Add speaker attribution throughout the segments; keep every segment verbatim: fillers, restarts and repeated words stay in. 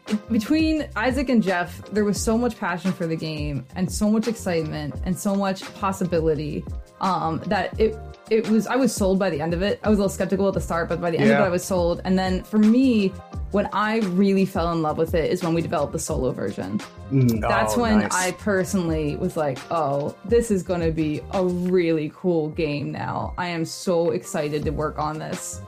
Speaker 1: between Isaac and Jeff, there was so much passion for the game and so much excitement and so much possibility um, that it it was I was sold by the end of it. I was a little skeptical at the start, but by the end
Speaker 2: yeah.
Speaker 1: of it, I was sold. And then for me, when I really fell in love with it is when we developed the solo version.
Speaker 2: Mm.
Speaker 1: That's
Speaker 2: oh,
Speaker 1: when
Speaker 2: nice.
Speaker 1: I personally was like, oh, this is going to be a really cool game now. I am so excited to work on this.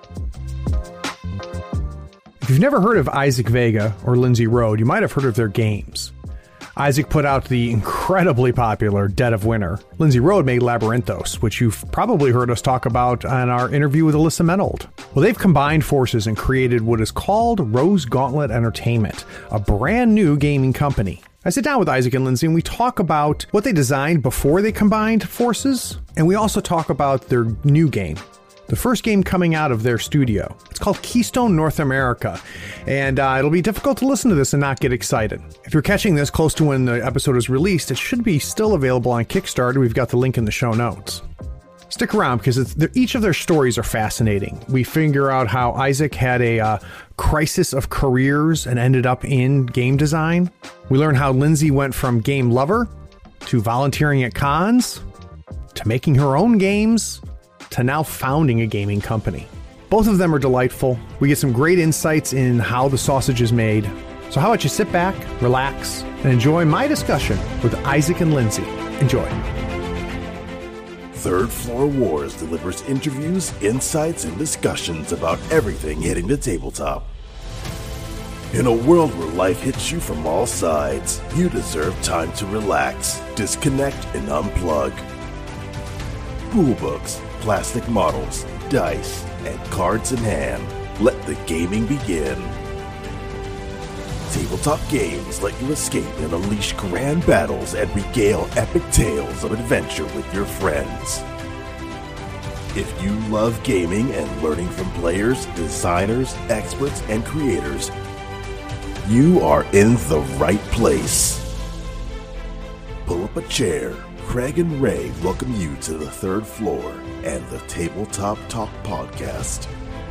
Speaker 3: If you've never heard of Isaac Vega or Lindsay Rode, you might have heard of their games. Isaac put out the incredibly popular Dead of Winter. Lindsay Rode made Labyrinthos, which you've probably heard us talk about on our interview with Alyssa Menold. Well, they've combined forces and created what is called Rose Gauntlet Entertainment, a brand new gaming company. I sit down with Isaac and Lindsay and we talk about what they designed before they combined forces, and we also talk about their new game. The first game coming out of their studio. It's called Keystone North America, and uh, it'll be difficult to listen to this and not get excited. If you're catching this close to when the episode is released, it should be still available on Kickstarter. We've got the link in the show notes. Stick around because it's, each of their stories are fascinating. We figure out how Isaac had a uh, crisis of careers and ended up in game design. We learn how Lindsay went from game lover to volunteering at cons to making her own games to now founding a gaming company. Both of them are delightful. We get some great insights in how the sausage is made. So how about you sit back, relax, and enjoy my discussion with Isaac and Lindsay. Enjoy.
Speaker 4: Third Floor Wars delivers interviews, insights, and discussions about everything hitting the tabletop. In a world where life hits you from all sides, you deserve time to relax, disconnect, and unplug. Rule books, plastic models, dice, and cards in hand. Let the gaming begin. Tabletop games let you escape and unleash grand battles and regale epic tales of adventure with your friends. If you love gaming and learning from players, designers, experts, and creators, you are in the right place. Pull up a chair. Craig and Ray welcome you to the third floor and the Tabletop Talk podcast.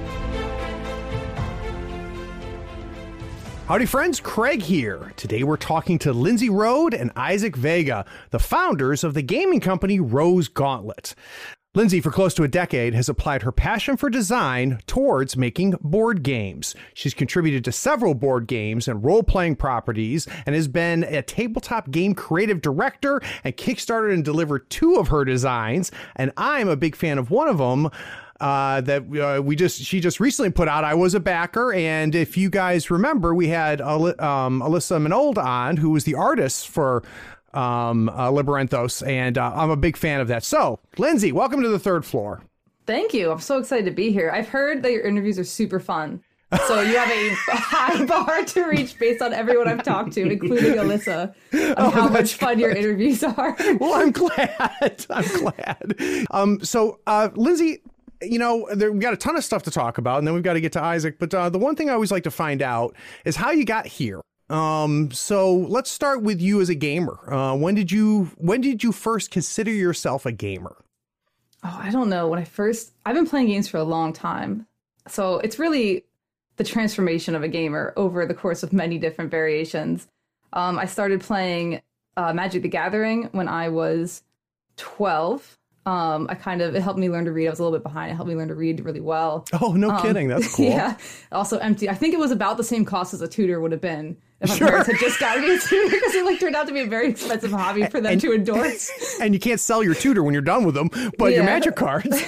Speaker 3: Howdy friends, Craig here. Today we're talking to Lindsay Rode and Isaac Vega, the founders of the gaming company Rose Gauntlet. Lindsay, for close to a decade, has applied her passion for design towards making board games. She's contributed to several board games and role-playing properties and has been a tabletop game creative director and kickstarted and delivered two of her designs. And I'm a big fan of one of them uh, that uh, we just she just recently put out. I was a backer, and if you guys remember, we had um, Alyssa Menold on, who was the artist for um uh, Labyrinthos, and uh, I'm a big fan of that. So Lindsay, welcome to the third floor.
Speaker 1: Thank you. I'm so excited to be here. I've heard that your interviews are super fun, so you have a high bar to reach based on everyone I've talked to, including Alyssa, on oh, how much fun good. Your interviews are.
Speaker 3: Well, I'm glad. I'm glad. Um so uh Lindsay, you know, there, we've got a ton of stuff to talk about, and then we've got to get to Isaac, but uh, the one thing I always like to find out is how you got here. Um, so let's start with you as a gamer. Uh, when did you, when did you first consider yourself a gamer?
Speaker 1: Oh, I don't know. When I first, I've been playing games for a long time. So it's really the transformation of a gamer over the course of many different variations. Um, I started playing uh, Magic the Gathering when I was twelve. Um, I kind of, it helped me learn to read. I was a little bit behind. It helped me learn to read really well.
Speaker 3: Oh, no
Speaker 1: um,
Speaker 3: kidding. That's cool.
Speaker 1: Yeah. Also empty. I think it was about the same cost as a tutor would have been if my
Speaker 3: sure.
Speaker 1: parents had just gotten me a tutor, because it like turned out to be a very expensive hobby for them
Speaker 3: and,
Speaker 1: to endorse.
Speaker 3: And you can't sell your tutor when you're done with them, but
Speaker 1: yeah.
Speaker 3: your Magic cards.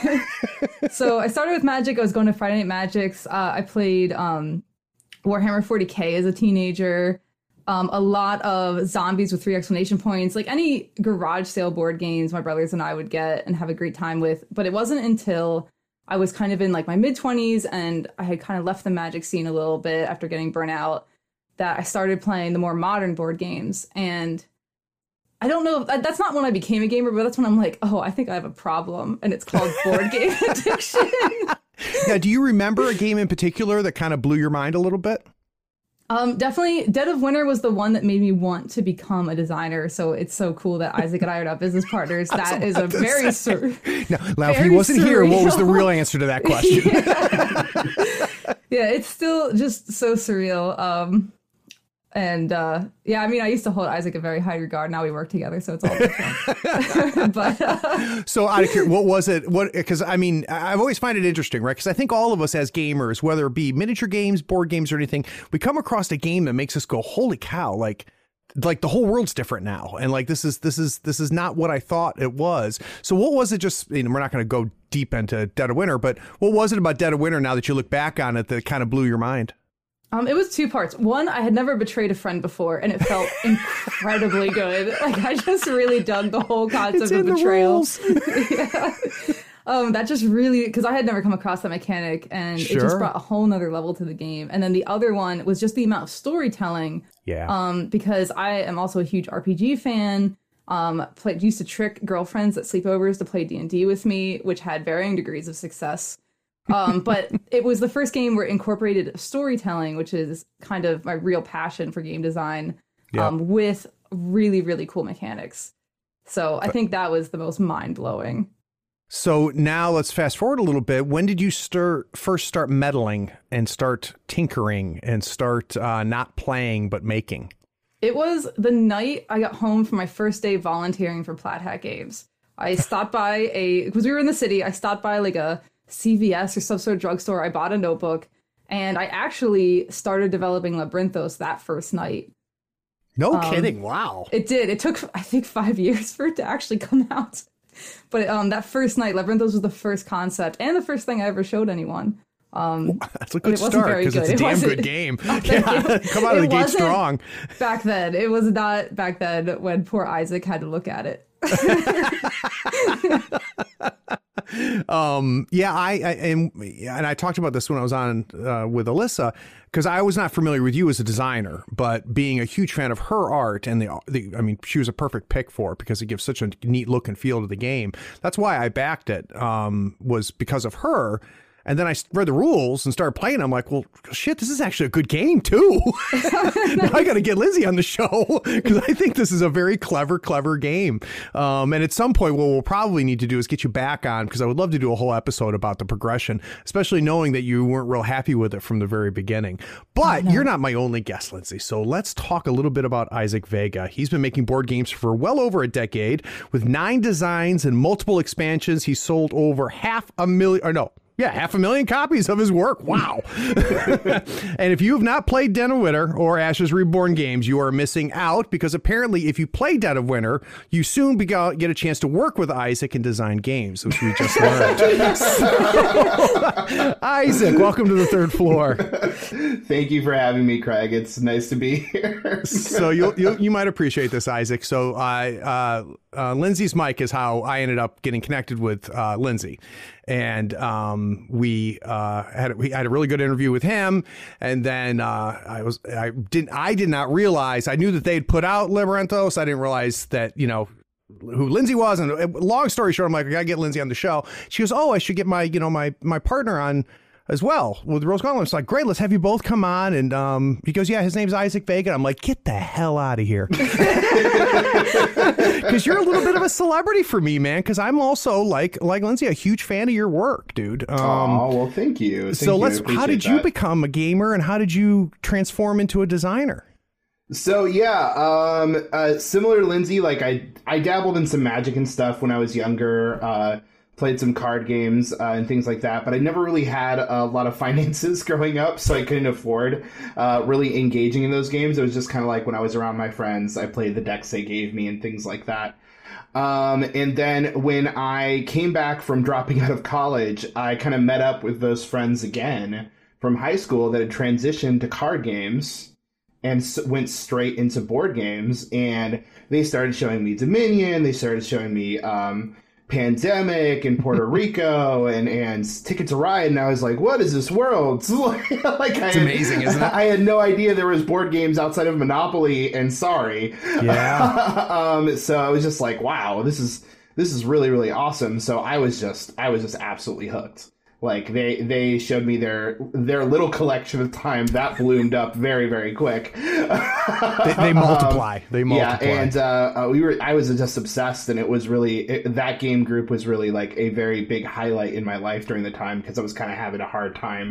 Speaker 1: So I started with Magic. I was going to Friday Night Magics. Uh, I played um, Warhammer forty K as a teenager. Um, a lot of zombies with three exclamation points, like any garage sale board games my brothers and I would get and have a great time with. But it wasn't until I was kind of in like my mid twenties and I had kind of left the Magic scene a little bit after getting burnt out that I started playing the more modern board games. And I don't know, if, that's not when I became a gamer, but that's when I'm like, oh, I think I have a problem, and it's called board game addiction.
Speaker 3: Now, do you remember a game in particular that kind of blew your mind a little bit?
Speaker 1: Um, definitely Dead of Winter was the one that made me want to become a designer. So it's so cool that Isaac and I are now business partners. That is a very sur-
Speaker 3: now, now if
Speaker 1: very
Speaker 3: he wasn't
Speaker 1: surreal.
Speaker 3: Here, what was the real answer to that question?
Speaker 1: yeah. yeah, it's still just so surreal. Um, And uh, yeah, I mean, I used to hold Isaac in very high regard. Now we work together, so it's all different. but uh,
Speaker 3: so, out of curiosity, what was it? What? Because I mean, I've always find it interesting, right? Because I think all of us as gamers, whether it be miniature games, board games, or anything, we come across a game that makes us go, "Holy cow!" Like, like the whole world's different now, and like this is this is this is not what I thought it was. So, what was it? Just you know, we're not going to go deep into Dead of Winter, but what was it about Dead of Winter now that you look back on it that kind of blew your mind?
Speaker 1: Um, it was two parts. One, I had never betrayed a friend before, and it felt incredibly good. Like, I just really dug the whole concept
Speaker 3: it's
Speaker 1: of
Speaker 3: in
Speaker 1: betrayal.
Speaker 3: The
Speaker 1: yeah. Um, that just really, because I had never come across that mechanic, and
Speaker 3: sure.
Speaker 1: it just brought a whole nother level to the game. And then the other one was just the amount of storytelling.
Speaker 3: Yeah.
Speaker 1: Um, because I am also a huge R P G fan. Um, played, used to trick girlfriends at sleepovers to play D and D with me, which had varying degrees of success. um, but it was the first game where it incorporated storytelling, which is kind of my real passion for game design,
Speaker 3: yep.
Speaker 1: um, with really, really cool mechanics. So I think that was the most mind-blowing.
Speaker 3: So now let's fast forward a little bit. When did you start first start meddling and start tinkering and start uh, not playing but making?
Speaker 1: It was the night I got home from my first day volunteering for Plaid Hat Games. I stopped by a, because we were in the city, I stopped by like a C V S or some sort of drugstore. I bought a notebook, and I actually started developing Labyrinthos that first night.
Speaker 3: No
Speaker 1: um,
Speaker 3: kidding. Wow.
Speaker 1: It did. It took, I think, five years for it to actually come out. But um, that first night, Labyrinthos was the first concept and the first thing I ever showed anyone. Um,
Speaker 3: That's a good start because it's a
Speaker 1: it
Speaker 3: damn good game. Yeah, come out of the gate strong.
Speaker 1: Back then, it was not back then when poor Isaac had to look at it.
Speaker 3: um yeah I, I and and I talked about this when I was on uh, with Alyssa, because I was not familiar with you as a designer, but being a huge fan of her art and the, the I mean she was a perfect pick for it because it gives such a neat look and feel to the game. That's why I backed it, um was because of her. And then I read the rules and started playing. I'm like, well, shit, this is actually a good game, too. Now I got to get Lindsay on the show because I think this is a very clever, clever game. Um, and at some point, what we'll probably need to do is get you back on, because I would love to do a whole episode about the progression, especially knowing that you weren't real happy with it from the very beginning. But oh, no. You're not my only guest, Lindsay. So let's talk a little bit about Isaac Vega. He's been making board games for well over a decade with nine designs and multiple expansions. He's sold over half a million, or no, Yeah, half a million copies of his work. Wow. And if you have not played Dead of Winter or Ashes Reborn games, you are missing out, because apparently if you play Dead of Winter, you soon be- get a chance to work with Isaac and design games, which we just learned. So, Isaac, welcome to the third floor.
Speaker 2: Thank you for having me, Craig. It's nice to be here.
Speaker 3: So you'll, you'll, you might appreciate this, Isaac. So I, uh, uh, Lindsay's mic is how I ended up getting connected with uh, Lindsay. And um, we uh, had we had a really good interview with him, and then uh, I was I didn't I did not realize I knew that they'd put out Labyrinthos. I didn't realize that you know who Lindsay was. And long story short, I'm like, I gotta get Lindsay on the show. She goes, oh, I should get my you know my my partner on as well with Rose Gollum. It's like, great, let's have you both come on. And um, he goes, yeah, his name's Isaac Vega. I'm like, get the hell out of here. Because you're a little bit of a celebrity for me, man. Because I'm also, like like Lindsay, a huge fan of your work, dude. Um,
Speaker 2: oh, well, thank you. Thank
Speaker 3: so
Speaker 2: you.
Speaker 3: let's, how did
Speaker 2: that.
Speaker 3: you become a gamer, and how did you transform into a designer?
Speaker 2: So, yeah, um, uh, similar to Lindsay, like I, I dabbled in some Magic and stuff when I was younger, uh, played some card games uh, and things like that, but I never really had a lot of finances growing up, so I couldn't afford uh, really engaging in those games. It was just kind of like when I was around my friends, I played the decks they gave me and things like that. Um, and then when I came back from dropping out of college, I kind of met up with those friends again from high school that had transitioned to card games and s- went straight into board games. And they started showing me Dominion. They started showing me um, Pandemic and Puerto Rico and, and Ticket to Ride. And I was like, what is this world? like
Speaker 3: It's
Speaker 2: I had,
Speaker 3: amazing, isn't it?
Speaker 2: I had no idea there was board games outside of Monopoly and Sorry.
Speaker 3: Yeah.
Speaker 2: um, so I was just like, wow, this is this is really, really awesome. So I was just I was just absolutely hooked. Like they, they showed me their their little collection of time that bloomed up very, very quick.
Speaker 3: they, they multiply.
Speaker 2: Um,
Speaker 3: they multiply.
Speaker 2: Yeah, and uh, uh, we were. I was just obsessed, and it was really it, that game group was really like a very big highlight in my life during the time, because I was kind of having a hard time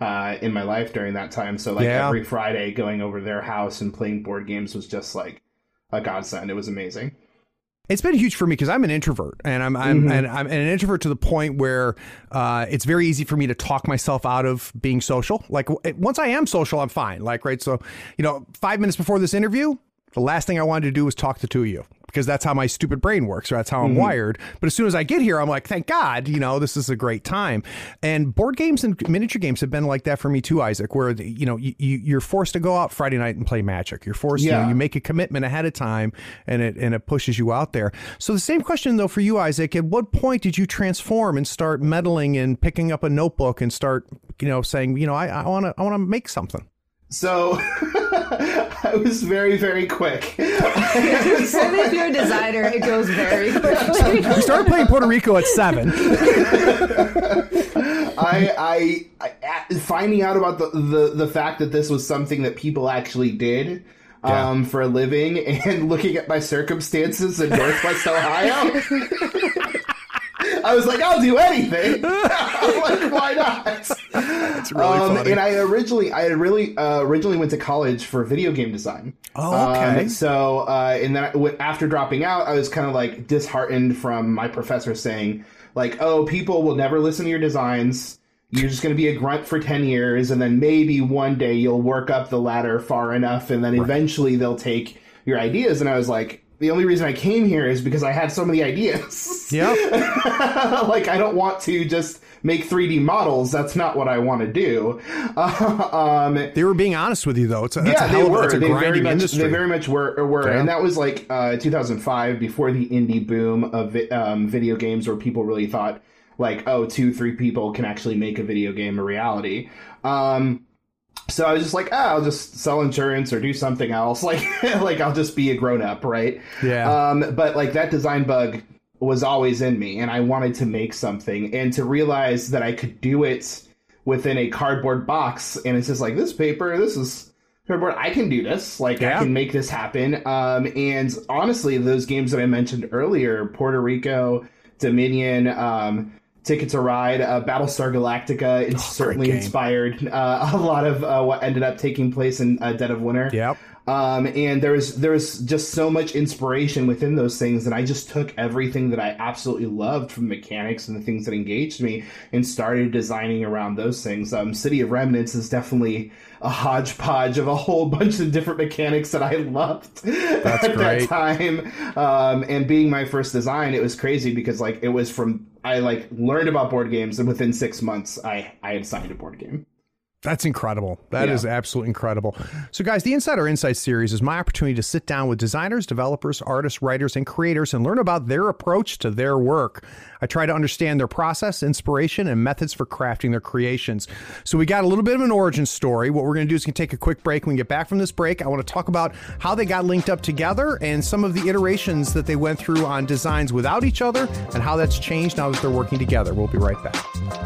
Speaker 2: uh, in my life during that time. So like
Speaker 3: Yeah.
Speaker 2: every Friday going over to their house and playing board games was just like a godsend. It was amazing.
Speaker 3: It's been huge for me because I'm an introvert, and I'm I'm
Speaker 2: Mm-hmm.
Speaker 3: and I'm an introvert to the point where uh, it's very easy for me to talk myself out of being social. Like w- once I am social, I'm fine. Like right, so you know, five minutes before this interview, the last thing I wanted to do was talk to two of you because that's how my stupid brain works, or that's how I'm
Speaker 2: Mm-hmm.
Speaker 3: wired. But as soon as I get here, I'm like, thank God, you know, this is a great time. And board games and miniature games have been like that for me too, Isaac. Where you know you, you you're forced to go out Friday night and play Magic. You're forced, you
Speaker 2: Yeah.
Speaker 3: know, you make a commitment ahead of time, and it and it pushes you out there. So the same question though for you, Isaac. At what point did you transform and start meddling and picking up a notebook and start, you know, saying, you know, I want to I want to make something?
Speaker 2: So I was very, very quick.
Speaker 1: And if you're a designer, it goes very quickly.
Speaker 3: We started playing Puerto Rico at seven.
Speaker 2: I, I, I finding out about the, the the fact that this was something that people actually did um,
Speaker 3: Yeah.
Speaker 2: for a living, and looking at my circumstances in Northwest Ohio, I was like, I'll do anything. I'm like, why not?
Speaker 3: It's really
Speaker 2: Um,
Speaker 3: funny.
Speaker 2: and I originally, I really uh, originally went to college for video game design.
Speaker 3: Oh, okay.
Speaker 2: Um, so, uh, and then I, w- after dropping out, I was kind of like disheartened from my professor saying, like, "Oh, people will never listen to your designs. You're just going to be a grunt for ten years, and then maybe one day you'll work up the ladder far enough, and then eventually they'll take your ideas." And I was like, the only reason I came here is because I had so many ideas.
Speaker 3: Yep.
Speaker 2: Like, I don't want to just make three D models. That's not what I want to do. Uh, um,
Speaker 3: They were being honest with you, though. It's a, that's
Speaker 2: yeah,
Speaker 3: a
Speaker 2: they
Speaker 3: hell of,
Speaker 2: were.
Speaker 3: it's a
Speaker 2: They very
Speaker 3: grinding
Speaker 2: much.
Speaker 3: industry.
Speaker 2: They very much were. were.
Speaker 3: Yeah.
Speaker 2: And that was like uh, two thousand five, before the indie boom of vi- um, video games, where people really thought, like, oh, two, three people can actually make a video game a reality. Um, so I was just like, ah, I'll just sell insurance or do something else. Like, like I'll just be a grown up, right?
Speaker 3: Yeah.
Speaker 2: Um, but like that design bug was always in me, and I wanted to make something, and to realize that I could do it within a cardboard box, and it's just like, this paper, this is cardboard, I can do this. Like,
Speaker 3: Yeah.
Speaker 2: I can make this happen. Um, and honestly, those games that I mentioned earlier, Puerto Rico, Dominion, um, Ticket to Ride, uh, Battlestar Galactica, it's certainly
Speaker 3: game.
Speaker 2: inspired uh, a lot of uh, what ended up taking place in uh, Dead of Winter.
Speaker 3: Yep.
Speaker 2: Um, and there was there was just so much inspiration within those things, and I just took everything that I absolutely loved from mechanics and the things that engaged me, and started designing around those things. Um, City of Remnants is definitely a hodgepodge of a whole bunch of different mechanics that I loved
Speaker 3: That's
Speaker 2: at
Speaker 3: great.
Speaker 2: that time. Um, and being my first design, it was crazy because like it was from I like learned about board games, and within six months, I I had signed a board game.
Speaker 3: That's incredible. That
Speaker 2: Yeah.
Speaker 3: is absolutely incredible. So, guys, the Insider Insights series is my opportunity to sit down with designers, developers, artists, writers, and creators and learn about their approach to their work. I try to understand their process, inspiration, and methods for crafting their creations. So we got a little bit of an origin story. What we're going to do is we can take a quick break. When we get back from this break, I want to talk about how they got linked up together and some of the iterations that they went through on designs without each other and how that's changed now that they're working together. We'll be right back.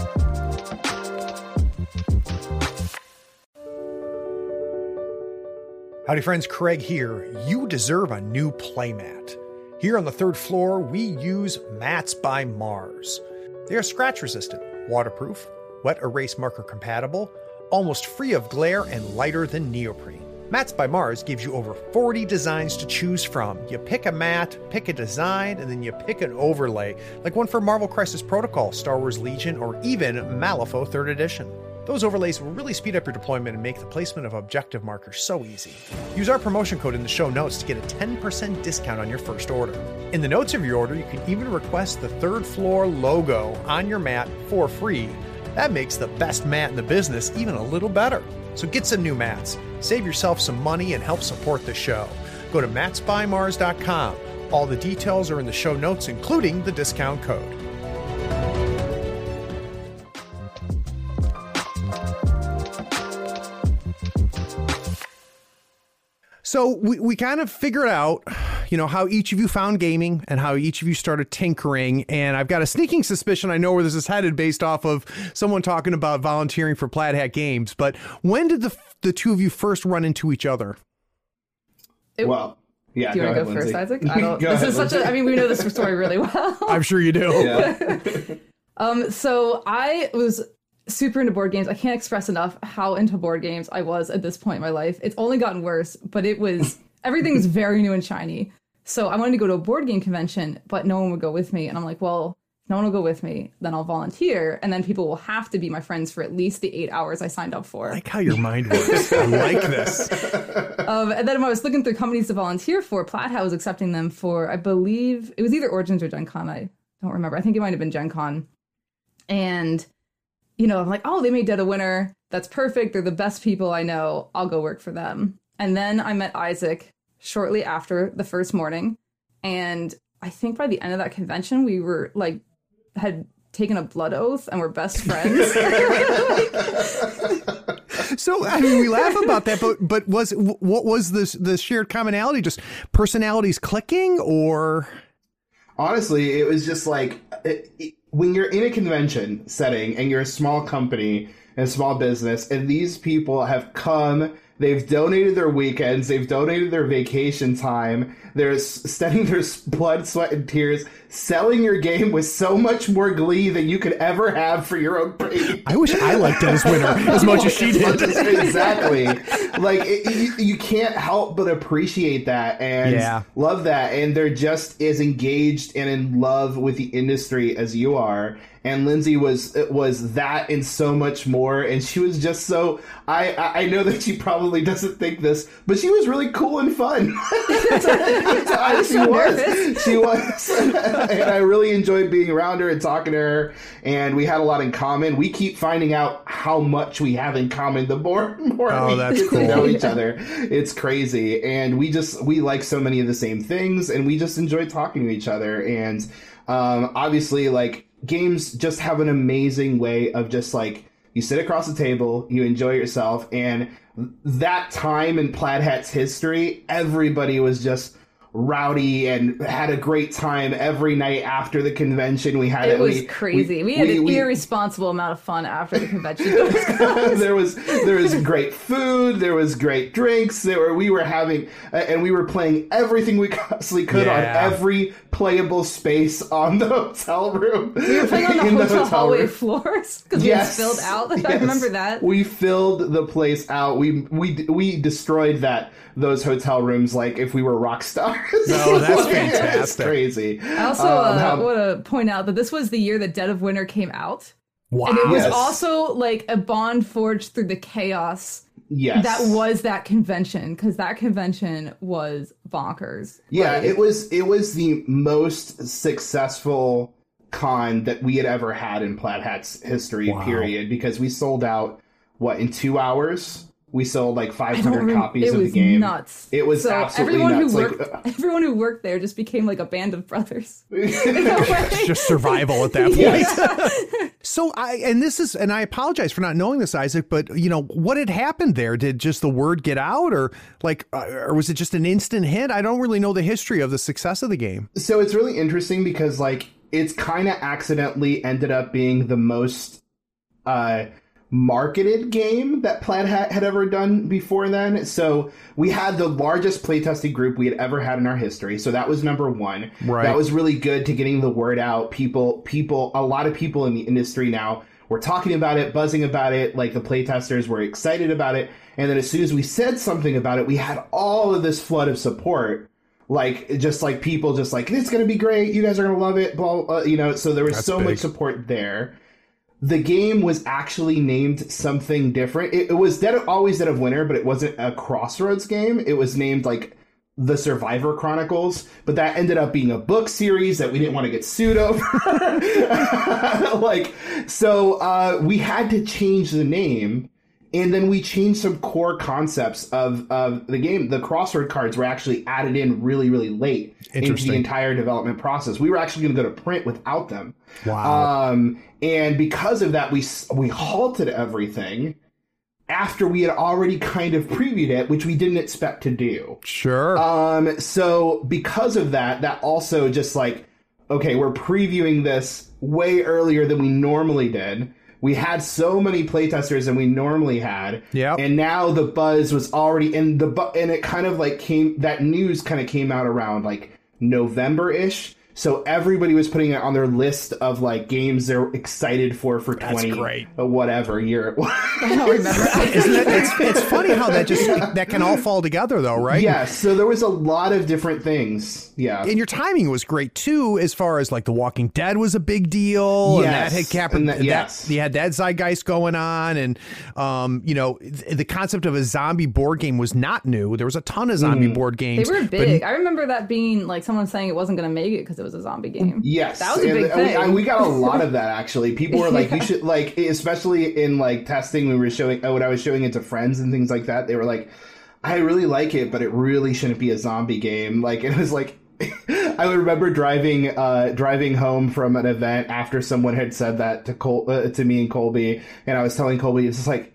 Speaker 3: Howdy friends, Craig here. You deserve a new playmat. Here on the third floor, we use Mats by Mars. They are scratch resistant, waterproof, wet erase marker compatible, almost free of glare, and lighter than neoprene. Mats by Mars gives you over forty designs to choose from. You pick a mat, pick a design, and then you pick an overlay, like one for Marvel Crisis Protocol, Star Wars Legion, or even Malifaux third Edition. Those overlays will really speed up your deployment and make the placement of objective markers so easy. Use our promotion code in the show notes to get a ten percent discount on your first order. In the notes of your order, you can even request the third floor logo on your mat for free. That makes the best mat in the business even a little better. So get some new mats, save yourself some money, and help support the show. Go to mats by mars dot com. All the details are in the show notes, including the discount code. So we, we kind of figured out, you know, how each of you found gaming and how each of you started tinkering. And I've got a sneaking suspicion I know where this is headed based off of someone talking about volunteering for Plaid Hat Games. But when did the the two of you first run into each other?
Speaker 1: It-
Speaker 2: Well, yeah.
Speaker 1: Do you want to go
Speaker 2: ahead,
Speaker 1: first,
Speaker 2: Lindsay.
Speaker 1: Isaac? I don't.
Speaker 2: Go
Speaker 1: this
Speaker 2: ahead,
Speaker 1: is such a.
Speaker 2: Lindsay.
Speaker 1: I mean, we know this story really well.
Speaker 3: I'm sure you do.
Speaker 2: Yeah.
Speaker 1: Um, so I was super into board games. I can't express enough how into board games I was at this point in my life. It's only gotten worse, but it was, everything's very new and shiny. So I wanted to go to a board game convention, but no one would go with me. And I'm like, well, if no one will go with me, then I'll volunteer. And then people will have to be my friends for at least the eight hours I signed up for.
Speaker 3: I like how your mind works. I like this.
Speaker 1: Um, and then when I was looking through companies to volunteer for, Plaid Hat was accepting them for, I believe, it was either Origins or Gen Con. I don't remember. I think it might have been Gen Con. And, you know, I'm like, oh, they made Dead of Winter. That's perfect. They're the best people I know. I'll go work for them. And then I met Isaac shortly after the first morning. And I think by the end of that convention, we were like, had taken a blood oath and were best friends.
Speaker 3: So, I mean, we laugh about that, but but was what was this the shared commonality? Just personalities clicking, or?
Speaker 2: Honestly, it was just like it, it, when you're in a convention setting and you're a small company and a small business, and these people have come. They've donated their weekends. They've donated their vacation time. They're spending their blood, sweat, and tears selling your game with so much more glee than you could ever have for your own brain.
Speaker 3: I wish I liked Dead of Winter as much as she did.
Speaker 2: Exactly. Like, it, you, you can't help but appreciate that and
Speaker 3: yeah.
Speaker 2: love that. And they're just as engaged and in love with the industry as you are. And Lindsay was was that and so much more. And she was just so... I, I know that she probably doesn't think this, but she was really cool and fun.
Speaker 1: I was
Speaker 2: she
Speaker 1: so
Speaker 2: was.
Speaker 1: nervous.
Speaker 2: She was. And I really enjoyed being around her and talking to her. And we had a lot in common. We keep finding out how much we have in common the more, more
Speaker 3: oh,
Speaker 2: we
Speaker 3: that's
Speaker 2: get
Speaker 3: cool.
Speaker 2: to know each other. It's crazy. And we just... We like so many of the same things. And we just enjoy talking to each other. And um, obviously, like... games just have an amazing way of just like you sit across the table, you enjoy yourself, and that time in Plaid Hat's history, everybody was just rowdy and had a great time every night after the convention. We had
Speaker 1: it was
Speaker 2: we,
Speaker 1: crazy. We, we had we, an we, irresponsible amount of fun after the convention.
Speaker 2: there was there was great food, there was great drinks. There were we were having uh, and we were playing everything we possibly could yeah. on every playable space on the hotel room.
Speaker 1: We were playing on the hotel, the hotel hallway room. floors because
Speaker 2: yes.
Speaker 1: we had filled out.
Speaker 2: Yes.
Speaker 1: I remember that.
Speaker 2: We filled the place out. We we we destroyed that those hotel rooms like if we were rock stars.
Speaker 3: No, that's fantastic.
Speaker 2: It's crazy.
Speaker 1: I also
Speaker 2: um,
Speaker 1: uh,
Speaker 2: how,
Speaker 1: want to point out that this was the year that Dead of Winter came out.
Speaker 3: Wow.
Speaker 1: And it was
Speaker 2: yes.
Speaker 1: also like a bond forged through the chaos.
Speaker 2: Yes.
Speaker 1: That was that convention, because that convention was bonkers.
Speaker 2: Yeah,
Speaker 1: like,
Speaker 2: it was it was the most successful con that we had ever had in Plaid Hat's history,
Speaker 3: wow.
Speaker 2: period, because we sold out, what, in two hours? We sold like five hundred
Speaker 1: rem-
Speaker 2: copies of
Speaker 1: was
Speaker 2: the game.
Speaker 1: Nuts.
Speaker 2: It was
Speaker 1: so
Speaker 2: absolutely
Speaker 1: everyone
Speaker 2: nuts.
Speaker 1: Who
Speaker 2: like,
Speaker 1: worked, uh, everyone who worked there just became like a band of brothers.
Speaker 3: Just survival at that point.
Speaker 1: Yeah.
Speaker 3: So I, and this is, and I apologize for not knowing this, Isaac, but you know, what had happened there? Did just the word get out, or like, uh, or was it just an instant hit? I don't really know the history of the success of the game.
Speaker 2: So it's really interesting because like, it's kind of accidentally ended up being the most, uh, marketed game that Plaid Hat had ever done before then. So we had the largest playtesting group we had ever had in our history. So that was number one.
Speaker 3: Right.
Speaker 2: That was really good to getting the word out. People, people, a lot of people in the industry now were talking about it, buzzing about it. Like the playtesters were excited about it. And then as soon as we said something about it, we had all of this flood of support. Like, just like people just like, it's going to be great. You guys are going to love it. Blah, blah, you know, so there was
Speaker 3: That's
Speaker 2: so
Speaker 3: big.
Speaker 2: much support there. The game was actually named something different. It, it was Dead of, always Dead of Winter, but it wasn't a Crossroads game. It was named like The Survivor Chronicles, but that ended up being a book series that we didn't want to get sued over. like, so uh, we had to change the name, and then we changed some core concepts of, of the game. The crossword cards were actually added in really, really late into the entire development process. We were actually going to go to print without them.
Speaker 3: Wow.
Speaker 2: Um, and because of that, we we halted everything after we had already kind of previewed it, which we didn't expect to do.
Speaker 3: Sure.
Speaker 2: Um, so because of that, that also just like, okay, we're previewing this way earlier than we normally did. We had so many playtesters than we normally had.
Speaker 3: Yeah.
Speaker 2: And now the buzz was already in the bu- and it kind of like came, that news kind of came out around like November-ish. So everybody was putting it on their list of like games they're excited for for twenty
Speaker 3: great.
Speaker 2: or whatever year it was.
Speaker 1: I don't remember.
Speaker 3: Isn't it? It's, it's funny how that just that can all fall together, though, right?
Speaker 2: Yeah. So there was a lot of different things. Yeah.
Speaker 3: And your timing was great too, as far as like The Walking Dead was a big deal.
Speaker 2: Yes.
Speaker 3: And that had cap-
Speaker 2: And that-
Speaker 3: that,
Speaker 2: yes.
Speaker 3: you had that zeitgeist going on, and um, you know, th- the concept of a zombie board game was not new. There was a ton of zombie
Speaker 2: Mm.
Speaker 3: board games.
Speaker 1: They were
Speaker 3: but-
Speaker 1: big. I remember that being like someone saying it wasn't going to make it because it was a zombie game.
Speaker 2: Yes,
Speaker 1: That was a
Speaker 2: and
Speaker 1: big
Speaker 2: we,
Speaker 1: thing.
Speaker 2: I- we got a lot of that actually. People were like, "You should like," especially in like testing when we were showing uh, when I was showing it to friends and things like that. They were like, "I really like it, but it really shouldn't be a zombie game." Like it was like, I would remember driving uh, driving home from an event after someone had said that to Col- uh, to me and Colby, and I was telling Colby, it's just like.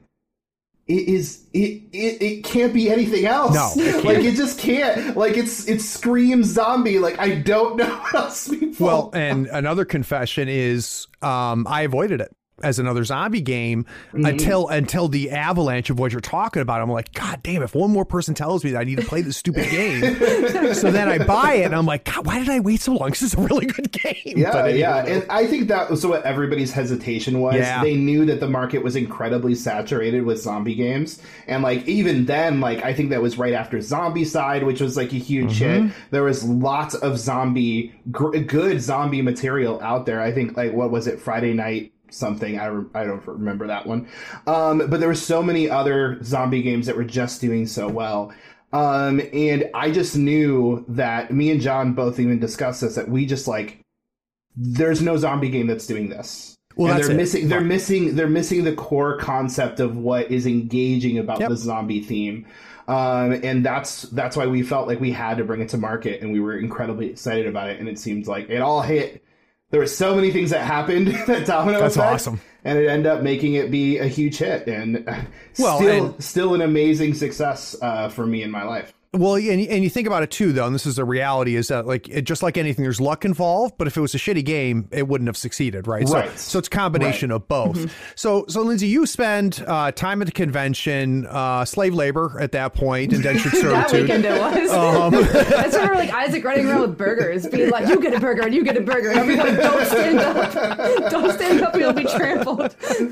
Speaker 2: It is it, it it can't be anything else.
Speaker 3: No, it can't.
Speaker 2: Like it just can't. Like it's it screams zombie. Like I don't know what else people.
Speaker 3: Well, and another confession is um, I avoided it as another zombie game
Speaker 2: Mm-hmm.
Speaker 3: until until the avalanche of what you're talking about. I'm like, God damn, if one more person tells me that I need to play this stupid game. So then I buy it and I'm like, God, why did I wait so long? This is a really good game.
Speaker 2: Yeah,
Speaker 3: But anyway.
Speaker 2: yeah, and I think that was what everybody's hesitation was.
Speaker 3: Yeah.
Speaker 2: They knew that the market was incredibly saturated with zombie games, and like even then, like I think that was right after Zombicide, which was like a huge
Speaker 3: Mm-hmm.
Speaker 2: hit. There was lots of zombie, gr- good zombie material out there. I think like what was it, Friday Night something? I re- I don't remember that one. Um, but there were so many other zombie games that were just doing so well. Um, and I just knew that me and John both even discussed this, that we just like, there's no zombie game that's doing this.
Speaker 3: Well,
Speaker 2: and
Speaker 3: that's
Speaker 2: they're
Speaker 3: it.
Speaker 2: missing, they're missing, they're missing the core concept of what is engaging about
Speaker 3: Yep.
Speaker 2: the zombie theme. Um, and that's, that's why we felt like we had to bring it to market, and we were incredibly excited about it. And it seems like it all hit. There were so many things that happened that domino
Speaker 3: That's
Speaker 2: effect,
Speaker 3: awesome.
Speaker 2: and it ended up making it be a huge hit, and uh,
Speaker 3: Well,
Speaker 2: still,
Speaker 3: and-
Speaker 2: still an amazing success uh, for me in my life.
Speaker 3: Well, and, and you think about it too, though, and this is the reality, is that like it, just like anything, there's luck involved. But if it was a shitty game, it wouldn't have succeeded, right?
Speaker 2: Right.
Speaker 3: So, so it's a combination
Speaker 2: Right.
Speaker 3: of both. So, so Lindsay, you spend uh, time at the convention, uh, slave labor at that point, indentured
Speaker 1: That
Speaker 3: servitude.
Speaker 1: weekend it was.
Speaker 3: Um,
Speaker 1: I just remember like Isaac running around with burgers, being like, "You get a burger and you get a burger," and everyone, "Don't stand up, don't stand up, you'll be trampled."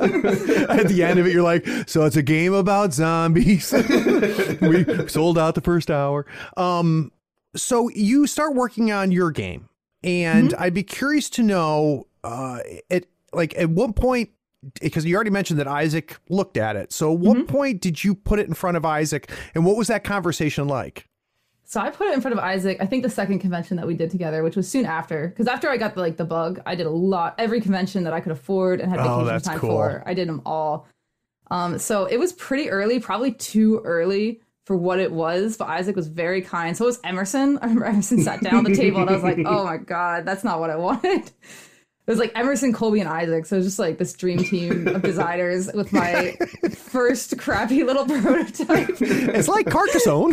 Speaker 3: At the end of it, you're like, so it's a game about zombies. We sold out the first hour. Um, so you start working on your game, and I'd be curious to know, uh, at like at what point, because you already mentioned that Isaac looked at it. So at what point did you put it in front of Isaac, and what was that conversation like?
Speaker 1: So I put it in front of Isaac, I think the second convention that we did together, which was soon after. Because after I got the, like the bug, I did a lot, every convention that I could afford and had
Speaker 3: Oh,
Speaker 1: vacation
Speaker 3: that's
Speaker 1: time
Speaker 3: cool.
Speaker 1: for. I did them all. Um, so it was pretty early, probably too early for what it was, but Isaac was very kind. So was Emerson. I remember Emerson sat down at the table and I was like, oh my God, that's not what I wanted. It was like Emerson, Colby, and Isaac. So it was just like this dream team of designers with my first crappy little prototype.
Speaker 3: It's like Carcassonne.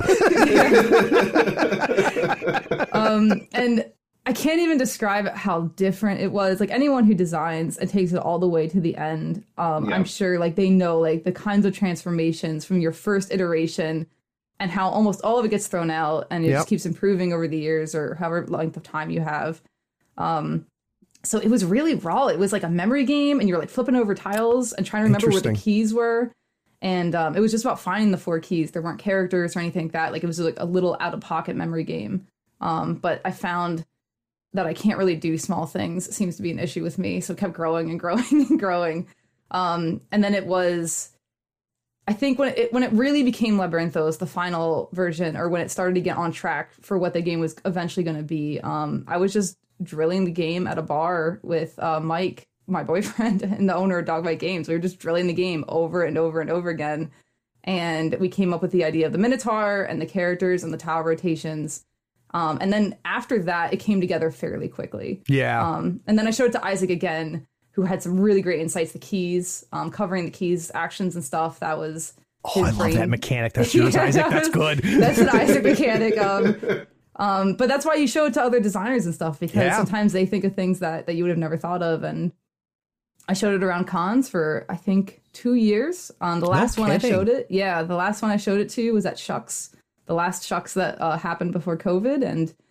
Speaker 1: um, and I can't even describe how different it was. Like anyone who designs and takes it all the way to the end, um,
Speaker 2: Yeah.
Speaker 1: I'm sure like they know like the kinds of transformations from your first iteration and how almost all of it gets thrown out and it
Speaker 3: Yep.
Speaker 1: just keeps improving over the years or however length of time you have. Um, so it was really raw. It was like a memory game and you're like flipping over tiles and trying to remember where the
Speaker 3: Interesting.
Speaker 1: keys were. And um, it was just about finding the four keys. There weren't characters or anything like that. Like it was like a little out of pocket memory game. Um, but I found that I can't really do small things. It seems to be an issue with me. So it kept growing and growing and growing. Um, and then it was, I think when it when it really became Labyrinthos, the final version, or when it started to get on track for what the game was eventually going to be, um, I was just drilling the game at a bar with uh, Mike, my boyfriend, and the owner of Dogbite Games. We were just drilling the game over and over and over again. And we came up with the idea of the Minotaur and the characters and the tile rotations. Um, and then after that, it came together fairly quickly.
Speaker 3: Yeah.
Speaker 1: Um, and then I showed it to Isaac again, who had some really great insights, the keys, um, covering the keys, actions and stuff. That was
Speaker 3: Oh, I
Speaker 1: his
Speaker 3: love
Speaker 1: brain.
Speaker 3: that mechanic. That's yours,
Speaker 1: Yeah,
Speaker 3: Isaac. That's good.
Speaker 1: That's an Isaac mechanic. Um, um, but that's why you show it to other designers and stuff, because
Speaker 3: Yeah.
Speaker 1: sometimes they think of things that, that you would have never thought of. And I showed it around cons for, I think, two years. Um, the last one I
Speaker 3: kidding.
Speaker 1: showed it, yeah, the last one I showed it to was at Shucks, the last Shucks that uh, happened before COVID. And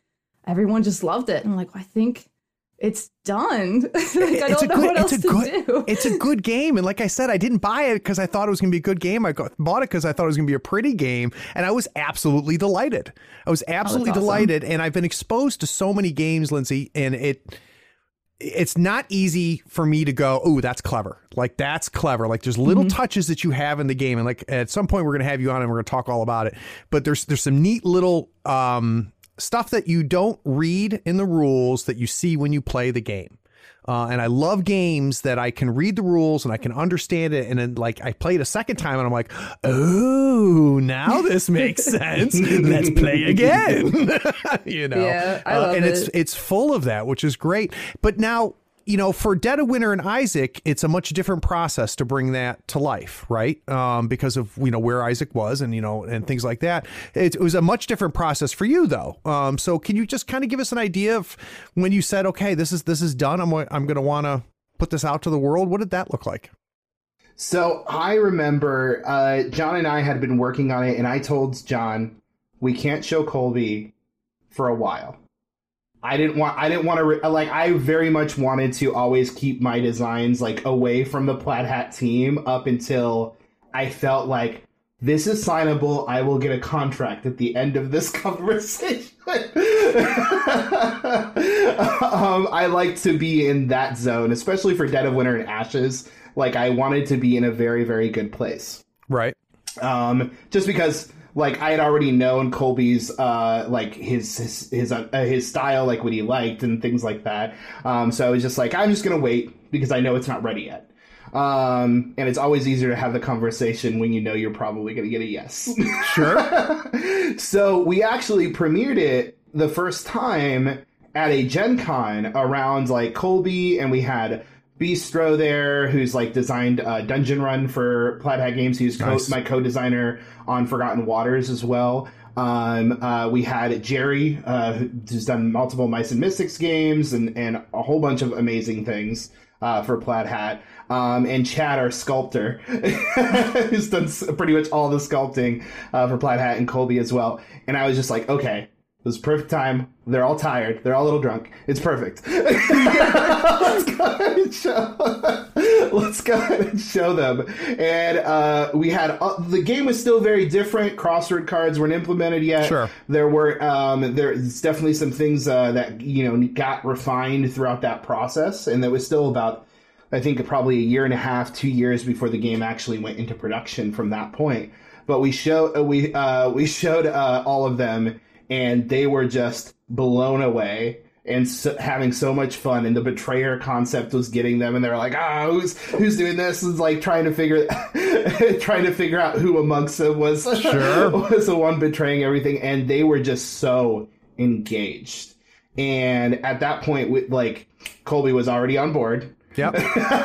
Speaker 1: everyone just loved it. And I'm like, I think it's done. like, I
Speaker 3: it's
Speaker 1: don't
Speaker 3: a
Speaker 1: know
Speaker 3: good,
Speaker 1: what else
Speaker 3: it's a
Speaker 1: to
Speaker 3: good,
Speaker 1: do.
Speaker 3: It's a good game. And like I said, I didn't buy it because I thought it was going to be a good game. I got, bought it because I thought it was going to be a pretty game. And I was absolutely delighted. I was absolutely
Speaker 1: awesome.
Speaker 3: delighted. And I've been exposed to so many games, Lindsay, and it... it's not easy for me to go, oh, that's clever. Like, that's clever. Like, there's little mm-hmm. touches that you have in the game. And like, at some point we're going to have you on and we're going to talk all about it. But there's, there's some neat little um, stuff that you don't read in the rules that you see when you play the game. Uh, and I love games that I can read the rules and I can understand it. And then like I played a second time and I'm like, oh, now this makes sense. Let's play again. you know,
Speaker 1: yeah, I love
Speaker 3: uh, and
Speaker 1: it.
Speaker 3: it's, it's full of that, which is great. But now, you know, for Dead of Winter and Isaac, it's a much different process to bring that to life, right? Um, because of, you know, where Isaac was and, you know, and things like that. It, it was a much different process for you, though. Um, so can you just kind of give us an idea of when you said, okay, this is this is done. I'm, I'm going to want to put this out to the world. What did that look like?
Speaker 2: So I remember uh, John and I had been working on it, and I told John, we can't show Colby for a while. I didn't want, I didn't want to, re- like, I very much wanted to always keep my designs, like, away from the Plaid Hat team up until I felt like this is signable. I will get a contract at the end of this conversation. um, I like to be in that zone, especially for Dead of Winter and Ashes. Like, I wanted to be in a very, very good place.
Speaker 3: Right.
Speaker 2: Um, just because... Like, I had already known Colby's, uh, like, his his his, uh, his style, like, what he liked and things like that. Um, so I was just like, I'm just going to wait because I know it's not ready yet. Um, and it's always easier to have the conversation when you know you're probably going to get a yes.
Speaker 3: Sure.
Speaker 2: So we actually premiered it the first time at a Gen Con around, like, Colby, and we had Bistro there, who's like designed uh, Dungeon Run for Plaid Hat Games. He's co-
Speaker 3: nice.
Speaker 2: my co-designer on Forgotten Waters as well. Um, uh, we had Jerry, uh, who's done multiple Mice and Mystics games and, and a whole bunch of amazing things uh, for Plaid Hat. Um, and Chad, our sculptor, who's done pretty much all the sculpting uh, for Plaid Hat and Colby as well. And I was just like, okay, it was perfect time. They're all tired. They're all a little drunk. It's perfect. Let's go ahead and show. Let's go ahead and show them. And uh, we had uh, the game was still very different. Crossword cards weren't implemented yet.
Speaker 3: Sure.
Speaker 2: There were um, there's definitely some things uh, that you know got refined throughout that process, and there was still about I think probably a year and a half, two years before the game actually went into production. From that point, but we show we uh, we showed uh, all of them. And they were just blown away and so, having so much fun. And the betrayer concept was getting them. And they're like, ah, oh, who's who's doing this? It's like trying to figure trying to figure out who amongst them was
Speaker 3: sure.
Speaker 2: was the one betraying everything. And they were just so engaged. And at that point, with like Colby was already on board.
Speaker 3: Yep.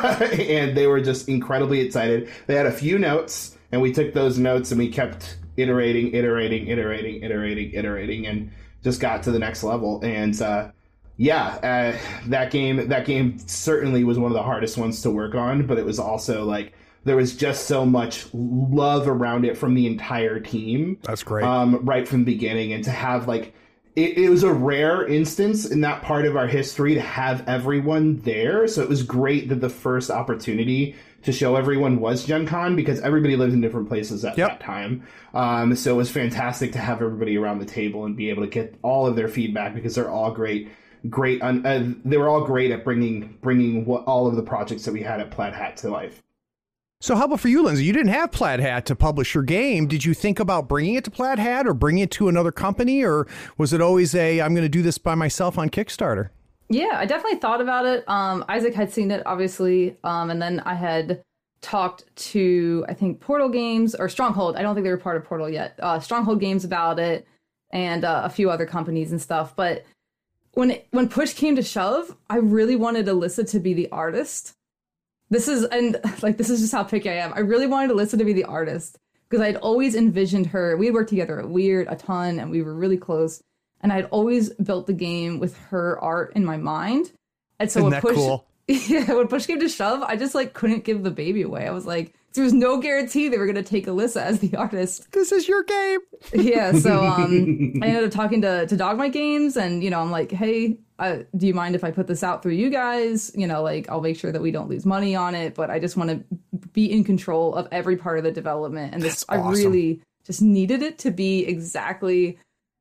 Speaker 2: And they were just incredibly excited. They had a few notes, and we took those notes and we kept iterating, iterating, iterating, iterating, iterating, and just got to the next level. And uh, yeah, uh, that game, that game certainly was one of the hardest ones to work on, but it was also like there was just so much love around it from the entire team.
Speaker 3: That's great.
Speaker 2: Um, right from the beginning, and to have like it, it was a rare instance in that part of our history to have everyone there. So it was great that the first opportunity to show everyone was Gen Con, because everybody lived in different places at
Speaker 3: yep.
Speaker 2: that time. Um, so it was fantastic to have everybody around the table and be able to get all of their feedback, because they're all great, great. Un- uh, they were all great at bringing bringing what, all of the projects that we had at Plaid Hat to life.
Speaker 3: So how about for you, Lindsay? You didn't have Plaid Hat to publish your game. Did you think about bringing it to Plaid Hat or bringing it to another company? Or was it always a, I'm going to do this by myself on Kickstarter?
Speaker 1: Yeah, I definitely thought about it. Um, Isaac had seen it, obviously. Um, and then I had talked to, I think, Portal Games or Stronghold. I don't think they were part of Portal yet. Uh, Stronghold Games about it, and uh, a few other companies and stuff. But when it, when push came to shove, I really wanted Alyssa to be the artist. This is, and like, this is just how picky I am. I really wanted Alyssa to be the artist, because I'd always envisioned her. We worked together at Weird a ton, and we were really close. And I'd always built the game with her art in my mind. And so
Speaker 3: Isn't
Speaker 1: when
Speaker 3: that
Speaker 1: push,
Speaker 3: cool?
Speaker 1: yeah, when push came to shove, I just like couldn't give the baby away. I was like, there was no guarantee they were going to take Alyssa as the artist.
Speaker 3: This is your game.
Speaker 1: Yeah, so um, I ended up talking to, to Dogmite Games, and, you know, I'm like, hey, uh, do you mind if I put this out through you guys? You know, like, I'll make sure that we don't lose money on it, but I just want to be in control of every part of the development. And this,
Speaker 3: That's awesome.
Speaker 1: I really just needed it to be exactly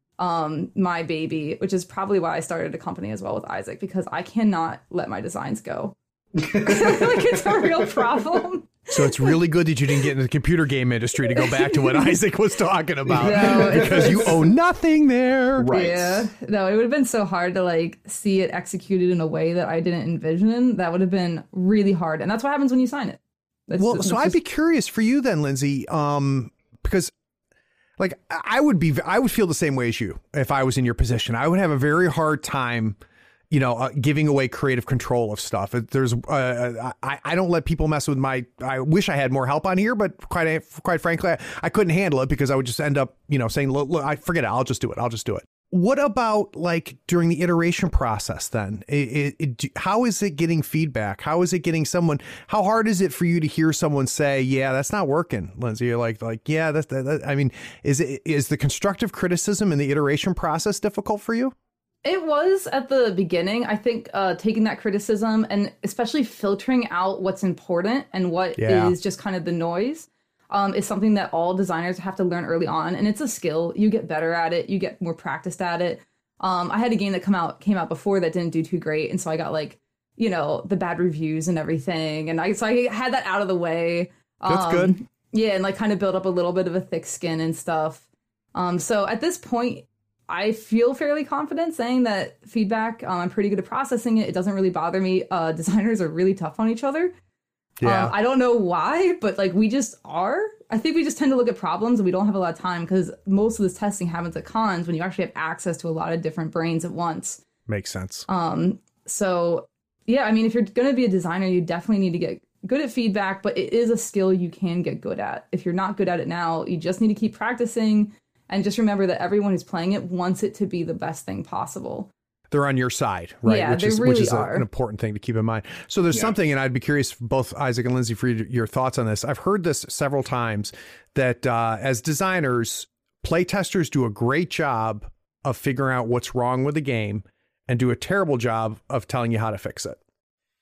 Speaker 1: um, my baby, which is probably why I started a company as well with Isaac, because I cannot let my designs go. Like, it's a real problem.
Speaker 3: So it's really good that you didn't get into the computer game industry, to go back to what Isaac was talking about,
Speaker 1: No,
Speaker 3: because you owe nothing there.
Speaker 2: Right.
Speaker 1: Yeah. No, it would have been so hard to like see it executed in a way that I didn't envision. That would have been really hard. And that's what happens when you sign it. It's,
Speaker 3: Well,
Speaker 1: it's
Speaker 3: so
Speaker 1: just,
Speaker 3: I'd be curious for you then, Lindsay, um, because like I would be, I would feel the same way as you if I was in your position. I would have a very hard time, you know, uh, giving away creative control of stuff. It, there's, uh, I, I don't let people mess with my, I wish I had more help on here, but quite, quite frankly, I, I couldn't handle it, because I would just end up, you know, saying, look, look, I forget it. I'll just do it. I'll just do it. What about like during the iteration process then? It, it, it, how is it getting feedback? How is it getting someone, how hard is it for you to hear someone say, yeah, that's not working, Lindsay? You're like, like, yeah, that's, that, that, I mean, is it, is the constructive criticism in the iteration process difficult for you?
Speaker 1: It was at the beginning. I think uh, taking that criticism and especially filtering out what's important and what
Speaker 3: Yeah.
Speaker 1: is just kind of the noise um, is something that all designers have to learn early on. And it's a skill. You get better at it. You get more practiced at it. Um, I had a game that come out came out before that didn't do too great. And so I got like, you know, the bad reviews and everything. And I so I had that out of the way. Um,
Speaker 3: That's good.
Speaker 1: Yeah, and like kind of build up a little bit of a thick skin and stuff. Um, so at this point, I feel fairly confident saying that feedback, um, I'm pretty good at processing it. It doesn't really bother me. Uh, designers are really tough on each other.
Speaker 3: Yeah.
Speaker 1: Um, I don't know why, but like we just are. I think we just tend to look at problems and we don't have a lot of time, because most of this testing happens at cons when you actually have access to a lot of different brains at once.
Speaker 3: Makes sense.
Speaker 1: Um, so yeah, I mean, if you're going to be a designer, you definitely need to get good at feedback, but it is a skill you can get good at. If you're not good at it now, you just need to keep practicing. And just remember that everyone who's playing it wants it to be the best thing possible.
Speaker 3: They're on your side, right?
Speaker 1: Yeah,
Speaker 3: which
Speaker 1: they
Speaker 3: is
Speaker 1: really
Speaker 3: which is a,
Speaker 1: are.
Speaker 3: an important thing to keep in mind. So there's
Speaker 2: Yeah.
Speaker 3: something, and I'd be curious, both Isaac and Lindsay, for your, your thoughts on this. I've heard this several times, that uh, as designers, playtesters do a great job of figuring out what's wrong with the game and do a terrible job of telling you how to fix it.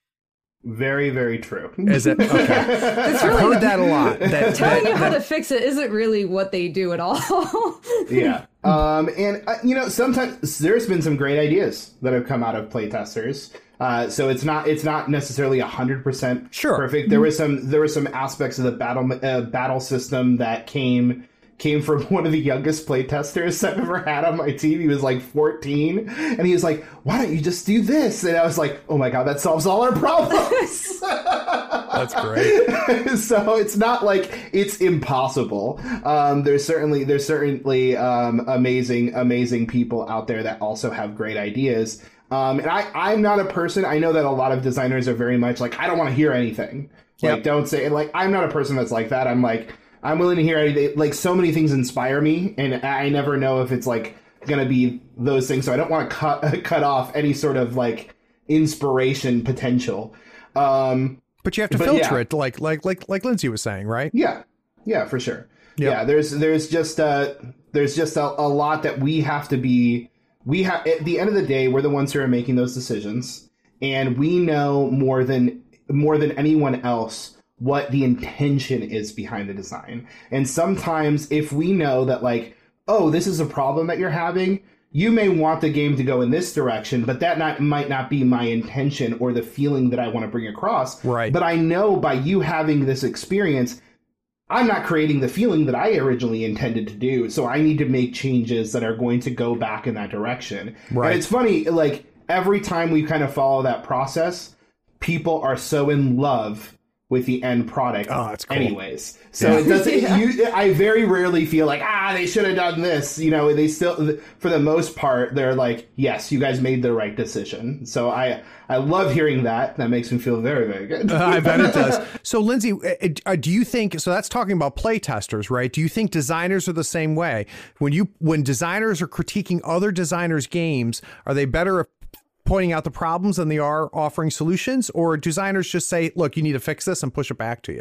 Speaker 2: Very, very true.
Speaker 3: Is it? Okay.
Speaker 1: It's
Speaker 3: I've
Speaker 1: really
Speaker 3: heard that a lot. That,
Speaker 1: telling
Speaker 3: that-
Speaker 1: you how to fix it isn't really what they do at all.
Speaker 2: Yeah. Um, and, uh, you know, sometimes there's been some great ideas that have come out of playtesters. Uh, so it's not it's not necessarily one hundred percent
Speaker 3: Sure.
Speaker 2: perfect. There was some there were some aspects of the battle uh, battle system that came came from one of the youngest playtesters I've ever had on my team. He was like fourteen, and he was like, "Why don't you just do this?" And I was like, "Oh my god, that solves all our problems."
Speaker 3: That's great.
Speaker 2: So it's not like it's impossible. Um, there's certainly there's certainly um, amazing amazing people out there that also have great ideas. Um, and I I'm not a person. I know that a lot of designers are very much like, I don't want to hear anything. Like,
Speaker 3: Yep.
Speaker 2: don't say, like, I'm not a person that's like that. I'm like, I'm willing to hear anything. Like, so many things inspire me, and I never know if it's like gonna be those things. So I don't want to cut cut off any sort of like inspiration potential. Um,
Speaker 3: But you have to
Speaker 2: But
Speaker 3: filter
Speaker 2: yeah.
Speaker 3: it, like like like like Lindsay was saying, right?
Speaker 2: Yeah, yeah, for sure.
Speaker 3: Yep.
Speaker 2: Yeah, there's there's just uh there's just a, a lot that we have to be. We have at the end of the day, we're the ones who are making those decisions, and we know more than more than anyone else what the intention is behind the design. And sometimes, if we know that, like, oh, this is a problem that you're having, you may want the game to go in this direction, but that not might not be my intention or the feeling that I want to bring across.
Speaker 3: Right.
Speaker 2: But I know by you having this experience, I'm not creating the feeling that I originally intended to do, so I need to make changes that are going to go back in that direction.
Speaker 3: Right.
Speaker 2: And it's funny, like, every time we kind of follow that process, people are so in love with the end product
Speaker 3: Oh, that's cool.
Speaker 2: anyways. So it doesn't,
Speaker 1: Yeah.
Speaker 2: you, I very rarely feel like, ah, they should have done this. You know, they still, for the most part, they're like, yes, you guys made the right decision. So I, I love hearing that. That makes me feel very, very good.
Speaker 3: Uh, I bet it does. So, Lindsay, uh, uh, do you think, so that's talking about play testers, right? Do you think designers are the same way? When you, when designers are critiquing other designers' games, are they better at pointing out the problems than they are offering solutions? Or designers just say, look, you need to fix this and push it back to you?